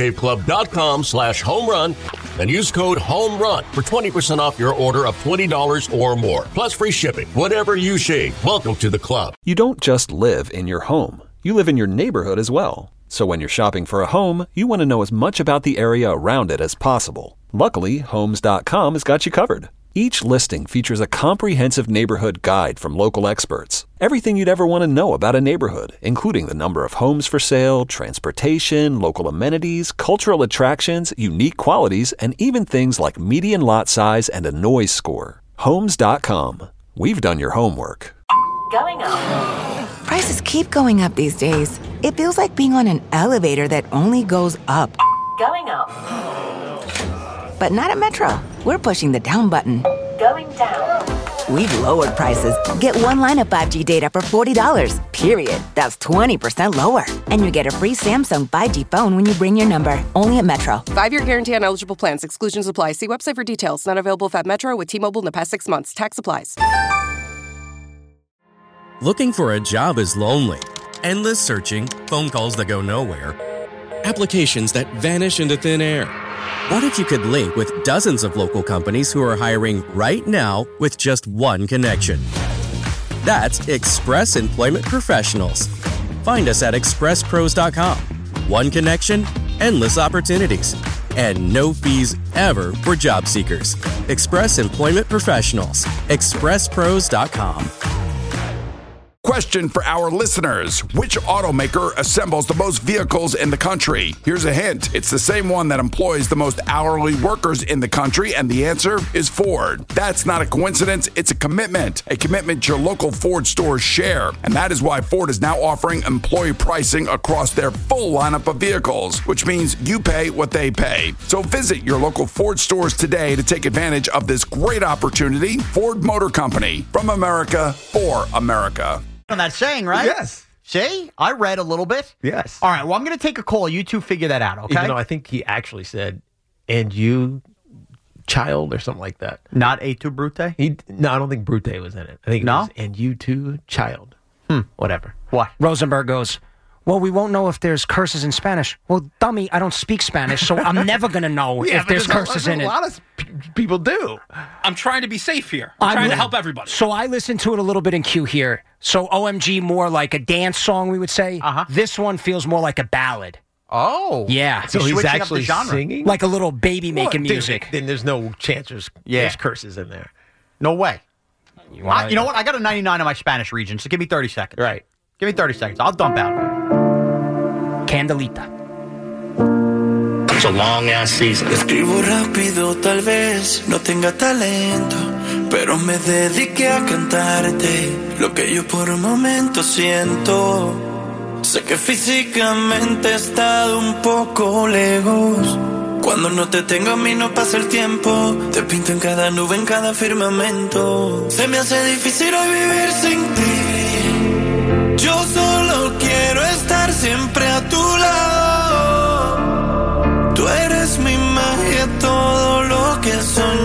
Speaker 1: DollarShaveClub.com/homerun and use code HOMERUN for 20% off your order of $20 or more. Plus free shipping. Whatever you shave. Welcome to the club.
Speaker 2: You don't just live in your home. You live in your neighborhood as well. So when you're shopping for a home, you want to know as much about the area around it as possible. Luckily, Homes.com has got you covered. Each listing features a comprehensive neighborhood guide from local experts. Everything you'd ever want to know about a neighborhood, including the number of homes for sale, transportation, local amenities, cultural attractions, unique qualities, and even things like median lot size and a noise score. Homes.com. We've done your homework.
Speaker 3: Going up.
Speaker 4: Prices keep going up these days. It feels like being on an elevator that only goes up.
Speaker 3: Going up.
Speaker 4: But not at Metro. We're pushing the down button.
Speaker 3: Going down.
Speaker 4: We've lowered prices. Get one line of 5G data for $40, period. That's 20% lower. And you get a free Samsung 5G phone when you bring your number. Only at Metro.
Speaker 5: 5-year guarantee on eligible plans. Exclusions apply. See website for details. Not available if at Metro with T-Mobile in the past 6 months. Tax applies.
Speaker 14: Looking for a job is lonely. Endless searching, phone calls that go nowhere, applications that vanish into thin air. What if you could link with dozens of local companies who are hiring right now with just one connection? That's Express Employment Professionals. Find us at expresspros.com. One connection, endless opportunities, and no fees ever for job seekers. Express Employment Professionals. expresspros.com.
Speaker 15: question for our listeners. Which automaker assembles the most vehicles in the country? Here's a hint. It's the same one that employs the most hourly workers in the country, and the answer is Ford. That's not a coincidence. It's a commitment your local Ford stores share. And that is why Ford is now offering employee pricing across their full lineup of vehicles, which means you pay what they pay. So visit your local Ford stores today to take advantage of this great opportunity. Ford Motor Company, from America for America.
Speaker 6: On that saying, right?
Speaker 8: Yes.
Speaker 6: See? I read a little bit.
Speaker 8: Yes.
Speaker 6: All right, well, I'm going to take a call. You two figure that out, okay?
Speaker 8: Even though I think he actually said, and you, child, or something like that.
Speaker 6: Not A tu Brute?
Speaker 8: No, I don't think Brute was in it. I think it was, and you too, child. Whatever.
Speaker 6: What?
Speaker 7: Rosenberg goes, well, we won't know if there's curses in Spanish. Well, dummy, I don't speak Spanish, so I'm never going to know if there's curses in it.
Speaker 8: A lot of people do.
Speaker 16: I'm trying to be safe here. I'm trying to help everybody.
Speaker 7: So I listened to it a little bit in Q here. So OMG, more like a dance song, we would say. This one feels more like a ballad.
Speaker 6: Oh.
Speaker 7: Yeah.
Speaker 8: So he's actually singing?
Speaker 7: Like a little baby making music.
Speaker 8: Then there's no chance there's curses in there.
Speaker 6: No way.
Speaker 7: You
Speaker 6: know what? I got a 99 on my Spanish region, so give me 30 seconds.
Speaker 8: Right.
Speaker 6: Give me 30 seconds. I'll dump out.
Speaker 7: Candelita.
Speaker 17: It's a long-ass season.
Speaker 9: Escribo rápido, tal vez no tenga talento, pero me dediqué a cantarte lo que yo por un momento siento. Sé que físicamente he estado un poco lejos. Cuando no te tengo a mí no pasa el tiempo. Te pinto en cada nube, en cada firmamento. Se me hace difícil hoy vivir sin ti. Yo solo quiero estar siempre a tu lado. Tú eres mi magia, todo lo que he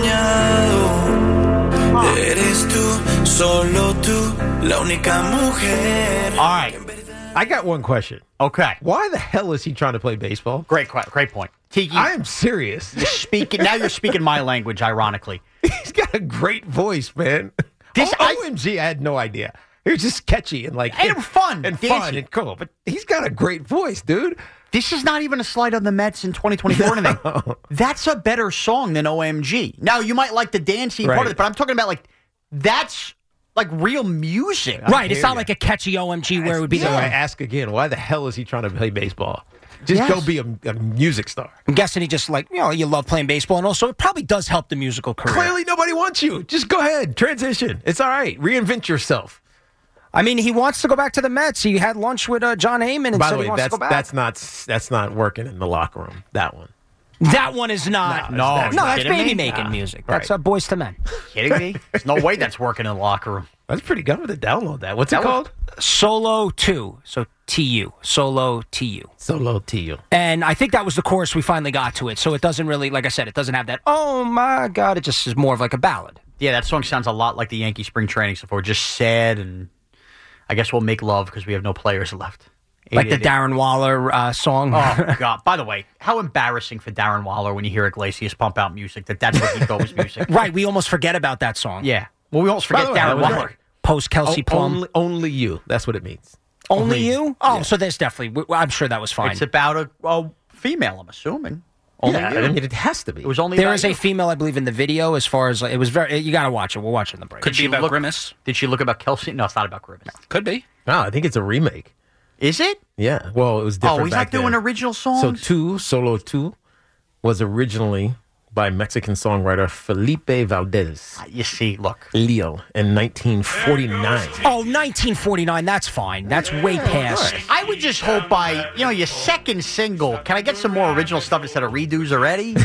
Speaker 9: soñado. Eres tú, solo tú, la única mujer.
Speaker 6: All right.
Speaker 8: I got one question.
Speaker 6: Okay.
Speaker 8: Why the hell is he trying to play baseball?
Speaker 6: Great point. Tiki,
Speaker 8: I am serious.
Speaker 6: You're speaking my language, ironically.
Speaker 8: He's got a great voice, man. OMG, I had no idea. He was just catchy and
Speaker 6: fun
Speaker 8: and cool. But he's got a great voice, dude.
Speaker 6: This is not even a slight on the Mets in 2024 or anything. That's a better song than OMG. Now, you might like the dancing part of it, but I'm talking about that's like real music.
Speaker 7: Right. It's not like a catchy OMG where it would be
Speaker 8: So I ask again, why the hell is he trying to play baseball? Just go be a music star.
Speaker 7: I'm guessing he just you love playing baseball, and also it probably does help the musical career.
Speaker 8: Clearly nobody wants you. Just go ahead. Transition. It's all right. Reinvent yourself.
Speaker 7: I mean, he wants to go back to the Mets. He had lunch with John Heyman and said he wants to go back.
Speaker 8: That's not working in the locker room. That one.
Speaker 7: That one is not.
Speaker 6: No,
Speaker 7: that's baby making music. That's Boys to Men.
Speaker 6: Kidding me? There's no way that's working in the locker room.
Speaker 8: That's pretty good. I'm going to download that. What's it called?
Speaker 7: Solo 2. So TU. Solo TU.
Speaker 8: Solo TU.
Speaker 7: And I think that was the chorus we finally got to it. So it doesn't really, like I said, it doesn't have that, oh my God. It just is more of like a ballad.
Speaker 6: Yeah, that song sounds a lot like the Yankee spring training stuff. We're just sad, and I guess we'll make love because we have no players left.
Speaker 7: Like the Darren Waller song.
Speaker 6: Oh, God. By the way, how embarrassing for Darren Waller when you hear Iglesias pump out music, that's what he thought was music.
Speaker 7: Right. We almost forget about that song.
Speaker 6: Yeah. Well, we almost forget Darren Waller.
Speaker 7: Post Kelsey Plum.
Speaker 8: Only you. That's what it means.
Speaker 7: Only you? Oh, so there's definitely, I'm sure that was fine.
Speaker 6: It's about a female, I'm assuming. Only you.
Speaker 8: I mean, it has to be.
Speaker 6: It was only
Speaker 7: there is a female, I believe, in the video. As far as it was very, you got to watch it. We'll watch it in the break.
Speaker 16: Could be about Grimace.
Speaker 6: Did she look about Kelsey? No, it's not about Grimace.
Speaker 16: Could be.
Speaker 8: No, I think it's a remake.
Speaker 6: Is it?
Speaker 8: Yeah. Well, it was different.
Speaker 6: Oh, he's
Speaker 8: back
Speaker 6: not doing
Speaker 8: then.
Speaker 6: original songs.
Speaker 8: So Solo 2 was originally by Mexican songwriter Felipe Valdez.
Speaker 6: You see, look.
Speaker 8: Leo in 1949.
Speaker 7: Oh, 1949, that's fine. That's way past.
Speaker 6: Right. I would just hope by, your second single, can I get some more original stuff instead of redos already?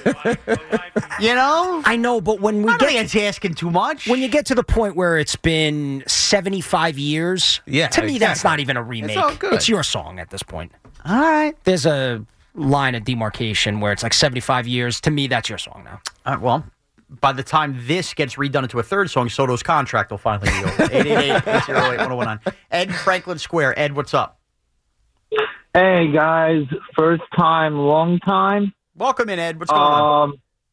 Speaker 7: I know, but when we
Speaker 6: it's asking too much.
Speaker 7: When you get to the point where it's been 75 years, to me, that's not even a remake.
Speaker 8: It's all good.
Speaker 7: It's your song at this point.
Speaker 6: All right.
Speaker 7: There's a line of demarcation where it's like 75 years. To me, that's your song now.
Speaker 6: Well, by the time this gets redone into a third song, Soto's contract will finally be over. 888-808-1019. Ed, Franklin Square. Ed, what's up?
Speaker 18: Hey, guys. First time, long time.
Speaker 6: Welcome in, Ed. What's going on?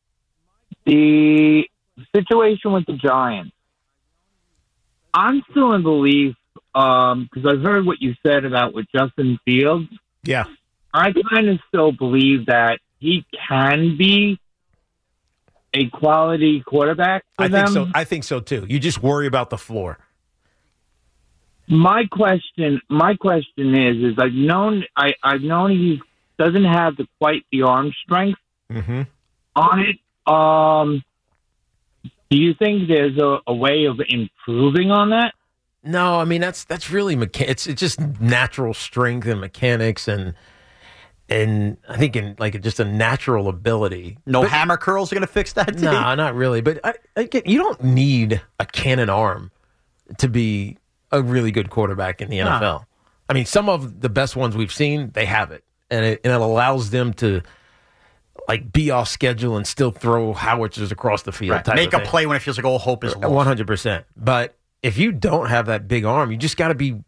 Speaker 18: The situation with the Giants. I'm still in belief, because I've heard what you said about with Justin Fields.
Speaker 8: Yeah.
Speaker 18: I kind of still believe that he can be a quality quarterback for them.
Speaker 8: I think so too. You just worry about the floor.
Speaker 18: My question is I've known he doesn't have quite the arm strength on it. Do you think there's a way of improving on that?
Speaker 8: No, I mean that's really it's just natural strength and mechanics and I think in just a natural ability.
Speaker 6: No hammer curls are going to fix that.
Speaker 8: No, not really. But you don't need a cannon arm to be a really good quarterback in the NFL. I mean, some of the best ones we've seen, they have it, and it allows them to be off schedule and still throw howitzers across the field.
Speaker 6: Right. Make a play when it feels like all hope is lost.
Speaker 8: 100%. But if you don't have that big arm, you just got to be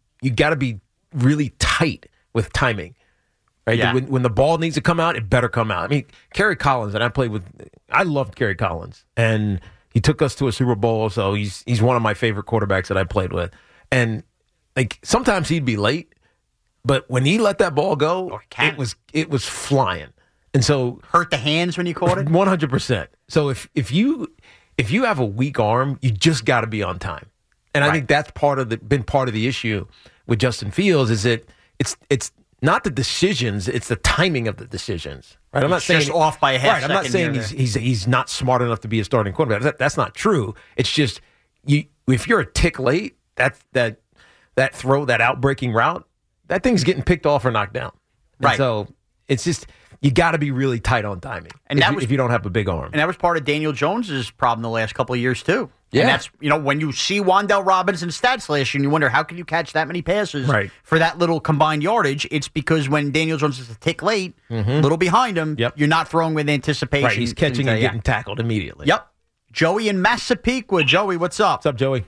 Speaker 8: really tight with timing. Right?
Speaker 6: Yeah.
Speaker 8: When the ball needs to come out, it better come out. I mean, Kerry Collins, and I loved Kerry Collins, and he took us to a Super Bowl, so he's one of my favorite quarterbacks that I played with. And sometimes he'd be late, but when he let that ball go, it was flying. And so
Speaker 6: hurt the hands when you caught it?
Speaker 8: 100%. So if you have a weak arm, you just got to be on time. And I think that's been part of the issue with Justin Fields is that it's not the decisions, it's the timing of the decisions. Right? I'm not saying
Speaker 6: just off by a half second.
Speaker 8: I'm not saying he's not smart enough to be a starting quarterback. That's not true. It's just if you're a tick late, that throw, that outbreaking route, that thing's getting picked off or knocked down. And
Speaker 6: right.
Speaker 8: So it's just you got to be really tight on timing. And if you don't have a big arm.
Speaker 6: And that was part of Daniel Jones's problem the last couple of years too.
Speaker 8: Yeah.
Speaker 6: And that's, when you see Wan'Dale Robinson's stats last year and you wonder how can you catch that many passes for that little combined yardage, it's because when Daniel Jones is a tick late, little behind him, you're not throwing with anticipation.
Speaker 8: Right, he's catching and getting tackled immediately.
Speaker 6: Yep. Joey in Massapequa. Joey, what's up?
Speaker 8: What's up, Joey?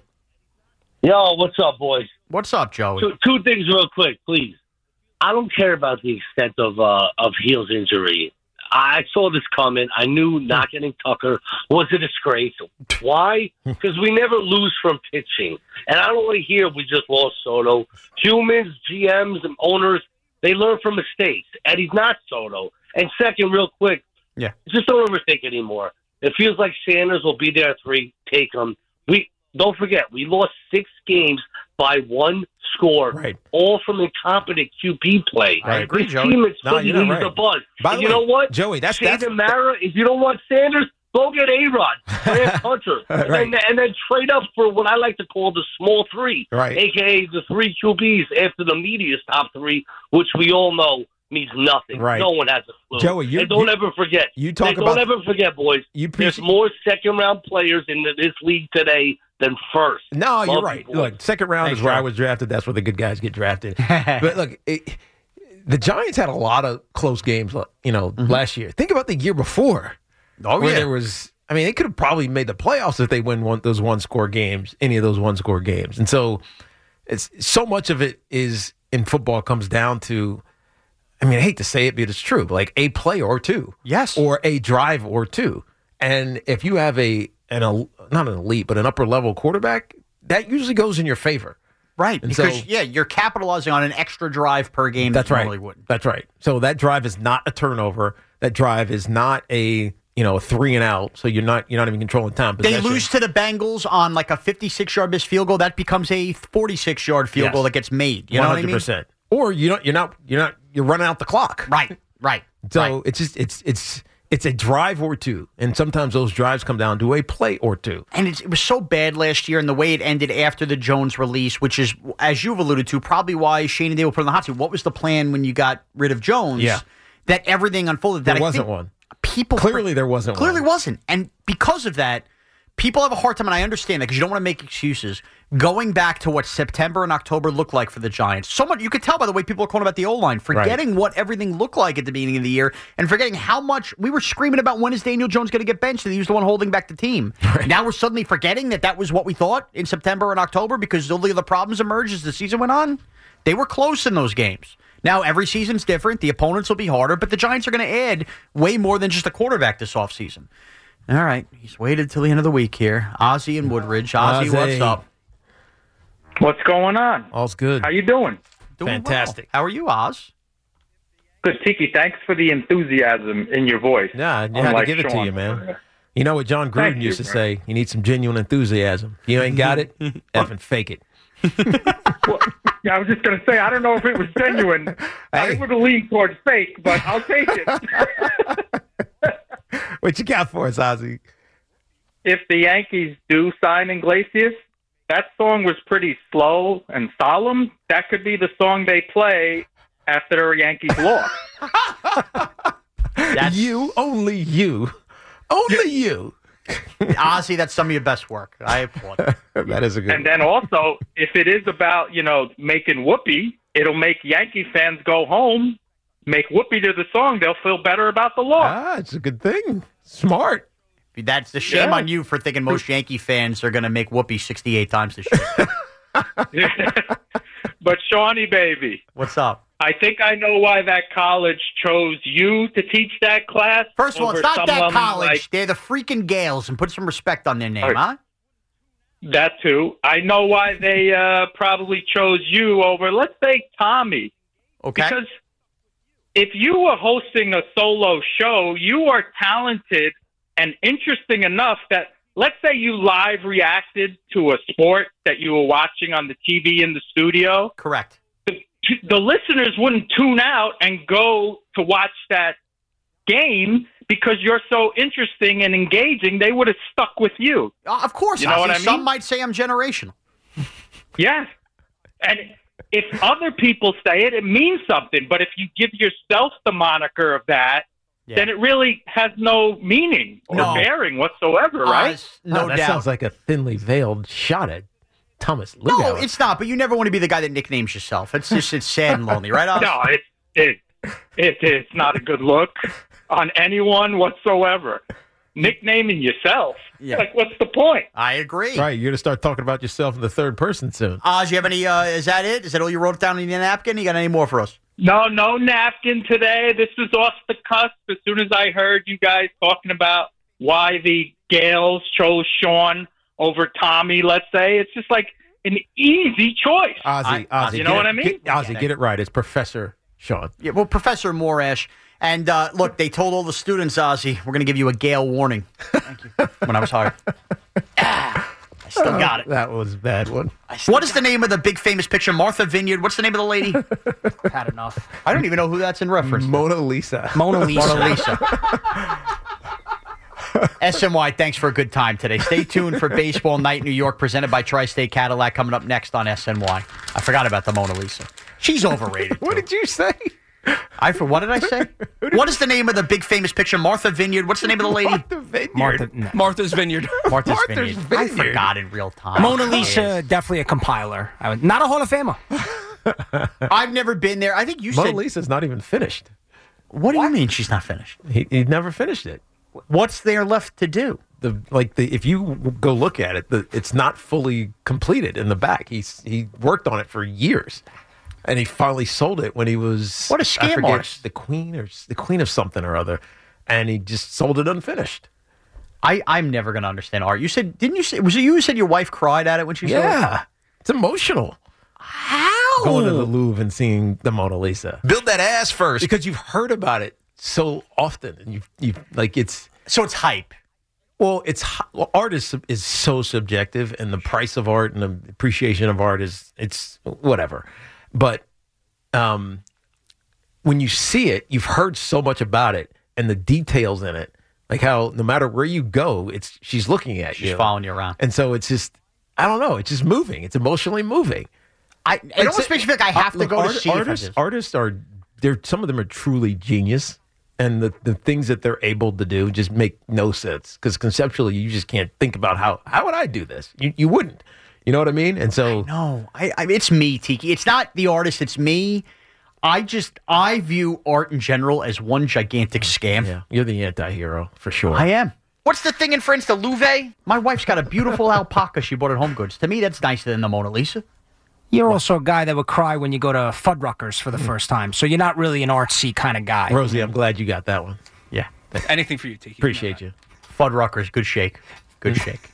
Speaker 13: Yo, what's up, boys?
Speaker 6: What's up, Joey?
Speaker 13: Two things real quick, please. I don't care about the extent of Heel's injury. I saw this coming. I knew not getting Tucker was a disgrace. Why? Because we never lose from pitching. And I don't want to hear we just lost Soto. Humans, GMs, and owners, they learn from mistakes. Eddie's not Soto. And second, real quick, just don't overthink anymore. It feels like Sanders will be there at 3. Take him. Don't forget, we lost 6 games by 1 score, all from incompetent QB play.
Speaker 8: I agree,
Speaker 13: this
Speaker 8: Joey.
Speaker 13: team is still
Speaker 8: you're not right.
Speaker 13: the buzz.
Speaker 8: By the
Speaker 13: you
Speaker 8: way,
Speaker 13: know what,
Speaker 8: Joey? That's
Speaker 13: Mara. If you don't want Sanders, go get A-Rod, Grant Hunter, and then trade up for what I like to call the small 3, a.k.a. the 3 QBs after the media's top 3, which we all know means nothing.
Speaker 8: Right.
Speaker 13: No one has a clue.
Speaker 8: Joey,
Speaker 13: and don't ever forget. Don't ever forget, boys. There's more second-round players in this league today than first.
Speaker 8: No, you're right. Look, second round is where I was drafted. That's where the good guys get drafted. But look, the Giants had a lot of close games, last year. Think about the year before.
Speaker 6: Oh,
Speaker 8: where there was, they could have probably made the playoffs if they win those one-score games, any of those one-score games. And so it's so much of it is in football comes down to, I hate to say it, but it's true, but like a play or 2.
Speaker 6: Yes.
Speaker 8: Or a drive or 2. And if you have not an elite, but an upper-level quarterback, that usually goes in your favor.
Speaker 6: Right.
Speaker 8: And
Speaker 6: because, you're capitalizing on an extra drive per game that normally wouldn't.
Speaker 8: That's right. So that drive is not a turnover. That drive is not a 3 and out, so you're not even controlling time.
Speaker 6: They lose to the Bengals on like a 56-yard missed field goal. That becomes a 46-yard field goal that gets made. You know what I mean?
Speaker 8: 100%. Or you're running out the clock.
Speaker 6: Right.
Speaker 8: So it's a drive or 2, and sometimes those drives come down to a play or 2.
Speaker 6: And it was so bad last year, and the way it ended after the Jones release, which is, as you've alluded to, probably why Shane and Dave were put on the hot seat. What was the plan when you got rid of Jones?
Speaker 8: Yeah.
Speaker 6: That everything unfolded.
Speaker 8: There wasn't one. There wasn't one.
Speaker 6: Clearly wasn't. And because of that, people have a hard time, and I understand that because you don't want to make excuses, going back to what September and October looked like for the Giants. So much, you could tell by the way people are calling about the O-line, forgetting what everything looked like at the beginning of the year and forgetting how much we were screaming about when is Daniel Jones going to get benched and he was the one holding back the team. Now we're suddenly forgetting that was what we thought in September and October because all the other problems emerged as the season went on. They were close in those games. Now, every season's different. The opponents will be harder, but the Giants are going to add way more than just a quarterback this offseason. All right. He's waited till the end of the week here. Ozzy and Woodridge. Ozzy, what's up?
Speaker 18: What's going on?
Speaker 8: All's good.
Speaker 18: How you doing?
Speaker 8: Fantastic.
Speaker 6: Well. How are you, Oz?
Speaker 18: Good, Tiki. Thanks for the enthusive in your voice.
Speaker 8: Nah, I had to give it to you, man. You know what John Gruden used to say? You need some genuine enthusiasm. If you ain't got it, effing fake it.
Speaker 19: Yeah, I was just going to say, I don't know if it was genuine. I would have leaned towards fake, but I'll take it.
Speaker 8: What you got for us, Ozzy?
Speaker 19: If the Yankees do sign Iglesias, that song was pretty slow and solemn. That could be the song they play after the Yankees lost.
Speaker 8: Only you.
Speaker 6: Ozzy, that's some of your best work. I applaud.
Speaker 8: That is a good
Speaker 19: And then also, if it is about, making whoopee, it'll make Yankee fans go home, make whoopee to the song. They'll feel better about the loss.
Speaker 8: It's a good thing. Smart.
Speaker 6: That's the shame on you for thinking most Yankee fans are going to make whoopee 68 times this year.
Speaker 19: But Shawnee, baby.
Speaker 6: What's up?
Speaker 19: I think I know why that college chose you to teach that class.
Speaker 6: First of all, it's not that
Speaker 19: someone
Speaker 6: college.
Speaker 19: like-
Speaker 6: They're the freaking Gales, and put some respect on their name, huh?
Speaker 19: That too. I know why they probably chose you over, let's say, Tommy.
Speaker 6: Okay.
Speaker 19: Because if you were hosting a solo show, you are talented and interesting enough that, let's say you live reacted to a sport that you were watching on the TV in the studio.
Speaker 6: Correct.
Speaker 19: The listeners wouldn't tune out and go to watch that game because you're so interesting and engaging. They would have stuck with you.
Speaker 6: Of course.
Speaker 19: You know what I mean?
Speaker 6: Some might say I'm generational.
Speaker 19: Yeah. And if other people say it, it means something. But if you give yourself the moniker of that, then it really has no meaning or bearing whatsoever, right?
Speaker 6: No
Speaker 8: that
Speaker 6: doubt.
Speaker 8: sounds like a thinly veiled shot at Thomas
Speaker 6: No,
Speaker 8: Lugauer.
Speaker 6: it's not. But you never want to be the guy that nicknames yourself. It's sad and lonely, right? Oz?
Speaker 19: No, it's not a good look on anyone whatsoever. Nicknaming yourself.
Speaker 6: Yeah.
Speaker 19: Like, what's the point?
Speaker 6: I agree.
Speaker 8: Right, you're going to start talking about yourself in the third person soon.
Speaker 6: Oz, you have any? Is that it? Is that all you wrote down in your napkin? You got any more for us?
Speaker 19: No napkin today. This was off the cusp. As soon as I heard you guys talking about why the Gales chose Sean over Tommy, let's say, it's just like an easy choice.
Speaker 8: Ozzy,
Speaker 19: you know what I mean?
Speaker 8: Get it right. It's Professor Sean.
Speaker 6: Yeah, well, Professor Morash. And look, they told all the students, Ozzy, we're going to give you a Gale warning. Thank you. When I was hired. I still got it.
Speaker 8: That was a bad one.
Speaker 6: What is the name of the big famous picture? Martha Vineyard. What's the name of the lady?
Speaker 7: Had enough.
Speaker 6: I don't even know who that's in reference to.
Speaker 8: Mona Lisa.
Speaker 7: Mona Lisa.
Speaker 6: Mona Lisa. SNY, thanks for a good time today. Stay tuned for Baseball Night New York, presented by Tri-State Cadillac, coming up next on SNY. I forgot about the Mona Lisa. She's overrated.
Speaker 8: What did you say?
Speaker 6: What did I say? What is the name of the big famous picture? Martha Vineyard. What's the name of the lady?
Speaker 16: Martha's Vineyard.
Speaker 6: Martha's Vineyard. I forgot in real time.
Speaker 7: Mona Lisa, definitely a compiler. Not a Hall of Famer.
Speaker 6: I've never been there. I think you
Speaker 8: Mona
Speaker 6: said.
Speaker 8: Lisa's not even finished.
Speaker 6: What do you mean she's not finished?
Speaker 8: He never finished it.
Speaker 6: What's there left to do?
Speaker 8: If you go look at it, it's not fully completed in the back. He worked on it for years. And he finally sold it when he was
Speaker 6: what a scam artist.
Speaker 8: the queen of something or other, and he just sold it unfinished.
Speaker 6: I'm never going to understand art. You said, didn't you say? Was it you who said your wife cried at it when she saw it?
Speaker 8: Yeah, it's emotional.
Speaker 6: How
Speaker 8: going to the Louvre and seeing the Mona Lisa?
Speaker 20: Build that ass first,
Speaker 8: because you've heard about it so often, and you've like it's
Speaker 6: hype.
Speaker 8: Well, art is so subjective, and the price of art and the appreciation of art it's whatever. But when you see it, you've heard so much about it and the details in it, like how no matter where you go, she's looking at you.
Speaker 6: She's following you around.
Speaker 8: And so it's just, I don't know, it's just moving. It's emotionally moving.
Speaker 6: It almost makes me feel like I have to go to see it.
Speaker 8: Artists some of them are truly genius. And the things that they're able to do just make no sense. Because conceptually, you just can't think about how would I do this? You wouldn't. You know what I mean? And so
Speaker 6: no, it's me, Tiki. It's not the artist. It's me. I view art in general as one gigantic scam.
Speaker 8: Yeah, you're the anti-hero for sure.
Speaker 6: I am. What's the thing in France, the Louvre? My wife's got a beautiful alpaca she bought at Home Goods. To me, that's nicer than the Mona Lisa.
Speaker 7: You're also a guy that would cry when you go to Fuddruckers for the first time, so you're not really an artsy kind of guy.
Speaker 8: Rosie, I'm glad you got that one.
Speaker 6: Yeah.
Speaker 16: Anything for you, Tiki.
Speaker 8: Appreciate you.
Speaker 6: Fuddruckers, good shake. Good shake.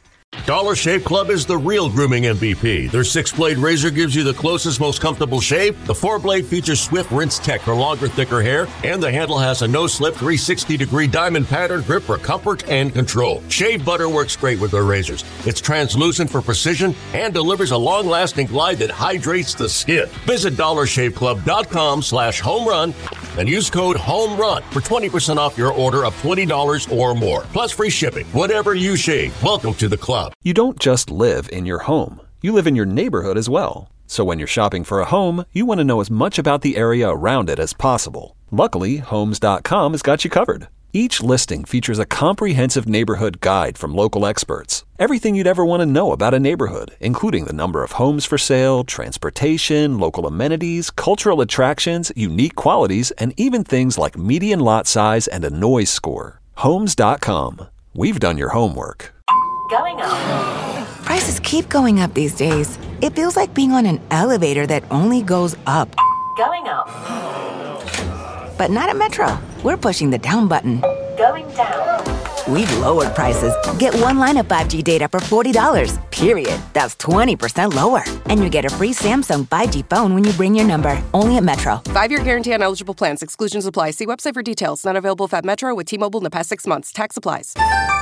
Speaker 1: Dollar Shave Club is the real grooming MVP. Their 6-blade razor gives you the closest, most comfortable shave. The 4-blade features Swift Rinse Tech for longer, thicker hair, and the handle has a no-slip 360-degree diamond pattern grip for comfort and control. Shave butter works great with their razors. It's translucent for precision and delivers a long-lasting glide that hydrates the skin. Visit DollarShaveClub.com/homerun and use code HOMERUN for 20% off your order of $20 or more. Plus free shipping. Whatever you shave, welcome to the club.
Speaker 2: You don't just live in your home. You live in your neighborhood as well. So when you're shopping for a home, you want to know as much about the area around it as possible. Luckily, Homes.com has got you covered. Each listing features a comprehensive neighborhood guide from local experts. Everything you'd ever want to know about a neighborhood, including the number of homes for sale, transportation, local amenities, cultural attractions, unique qualities, and even things like median lot size and a noise score. Homes.com. We've done your homework.
Speaker 3: Going up.
Speaker 4: Prices keep going up these days. It feels like being on an elevator that only goes up.
Speaker 3: Going up.
Speaker 4: But not at Metro. We're pushing the down button.
Speaker 3: Going down.
Speaker 4: We've lowered prices. Get one line of 5G data for $40, period. That's 20% lower. And you get a free Samsung 5G phone when you bring your number. Only at Metro.
Speaker 5: 5-year guarantee on eligible plans. Exclusions apply. See website for details. Not available at Metro with T-Mobile in the past 6 months. Tax applies.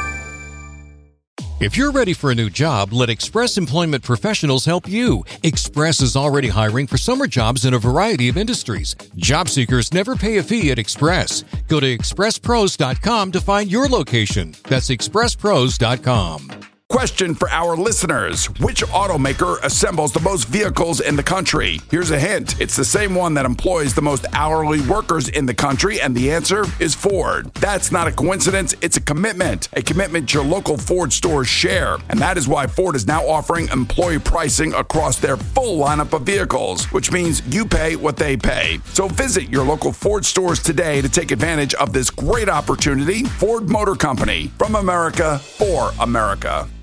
Speaker 20: If you're ready for a new job, let Express Employment Professionals help you. Express is already hiring for summer jobs in a variety of industries. Job seekers never pay a fee at Express. Go to expresspros.com to find your location. That's expresspros.com.
Speaker 15: Question for our listeners. Which automaker assembles the most vehicles in the country? Here's a hint. It's the same one that employs the most hourly workers in the country, and the answer is Ford. That's not a coincidence. It's a commitment your local Ford stores share. And that is why Ford is now offering employee pricing across their full lineup of vehicles, which means you pay what they pay. So visit your local Ford stores today to take advantage of this great opportunity. Ford Motor Company, from America, for America.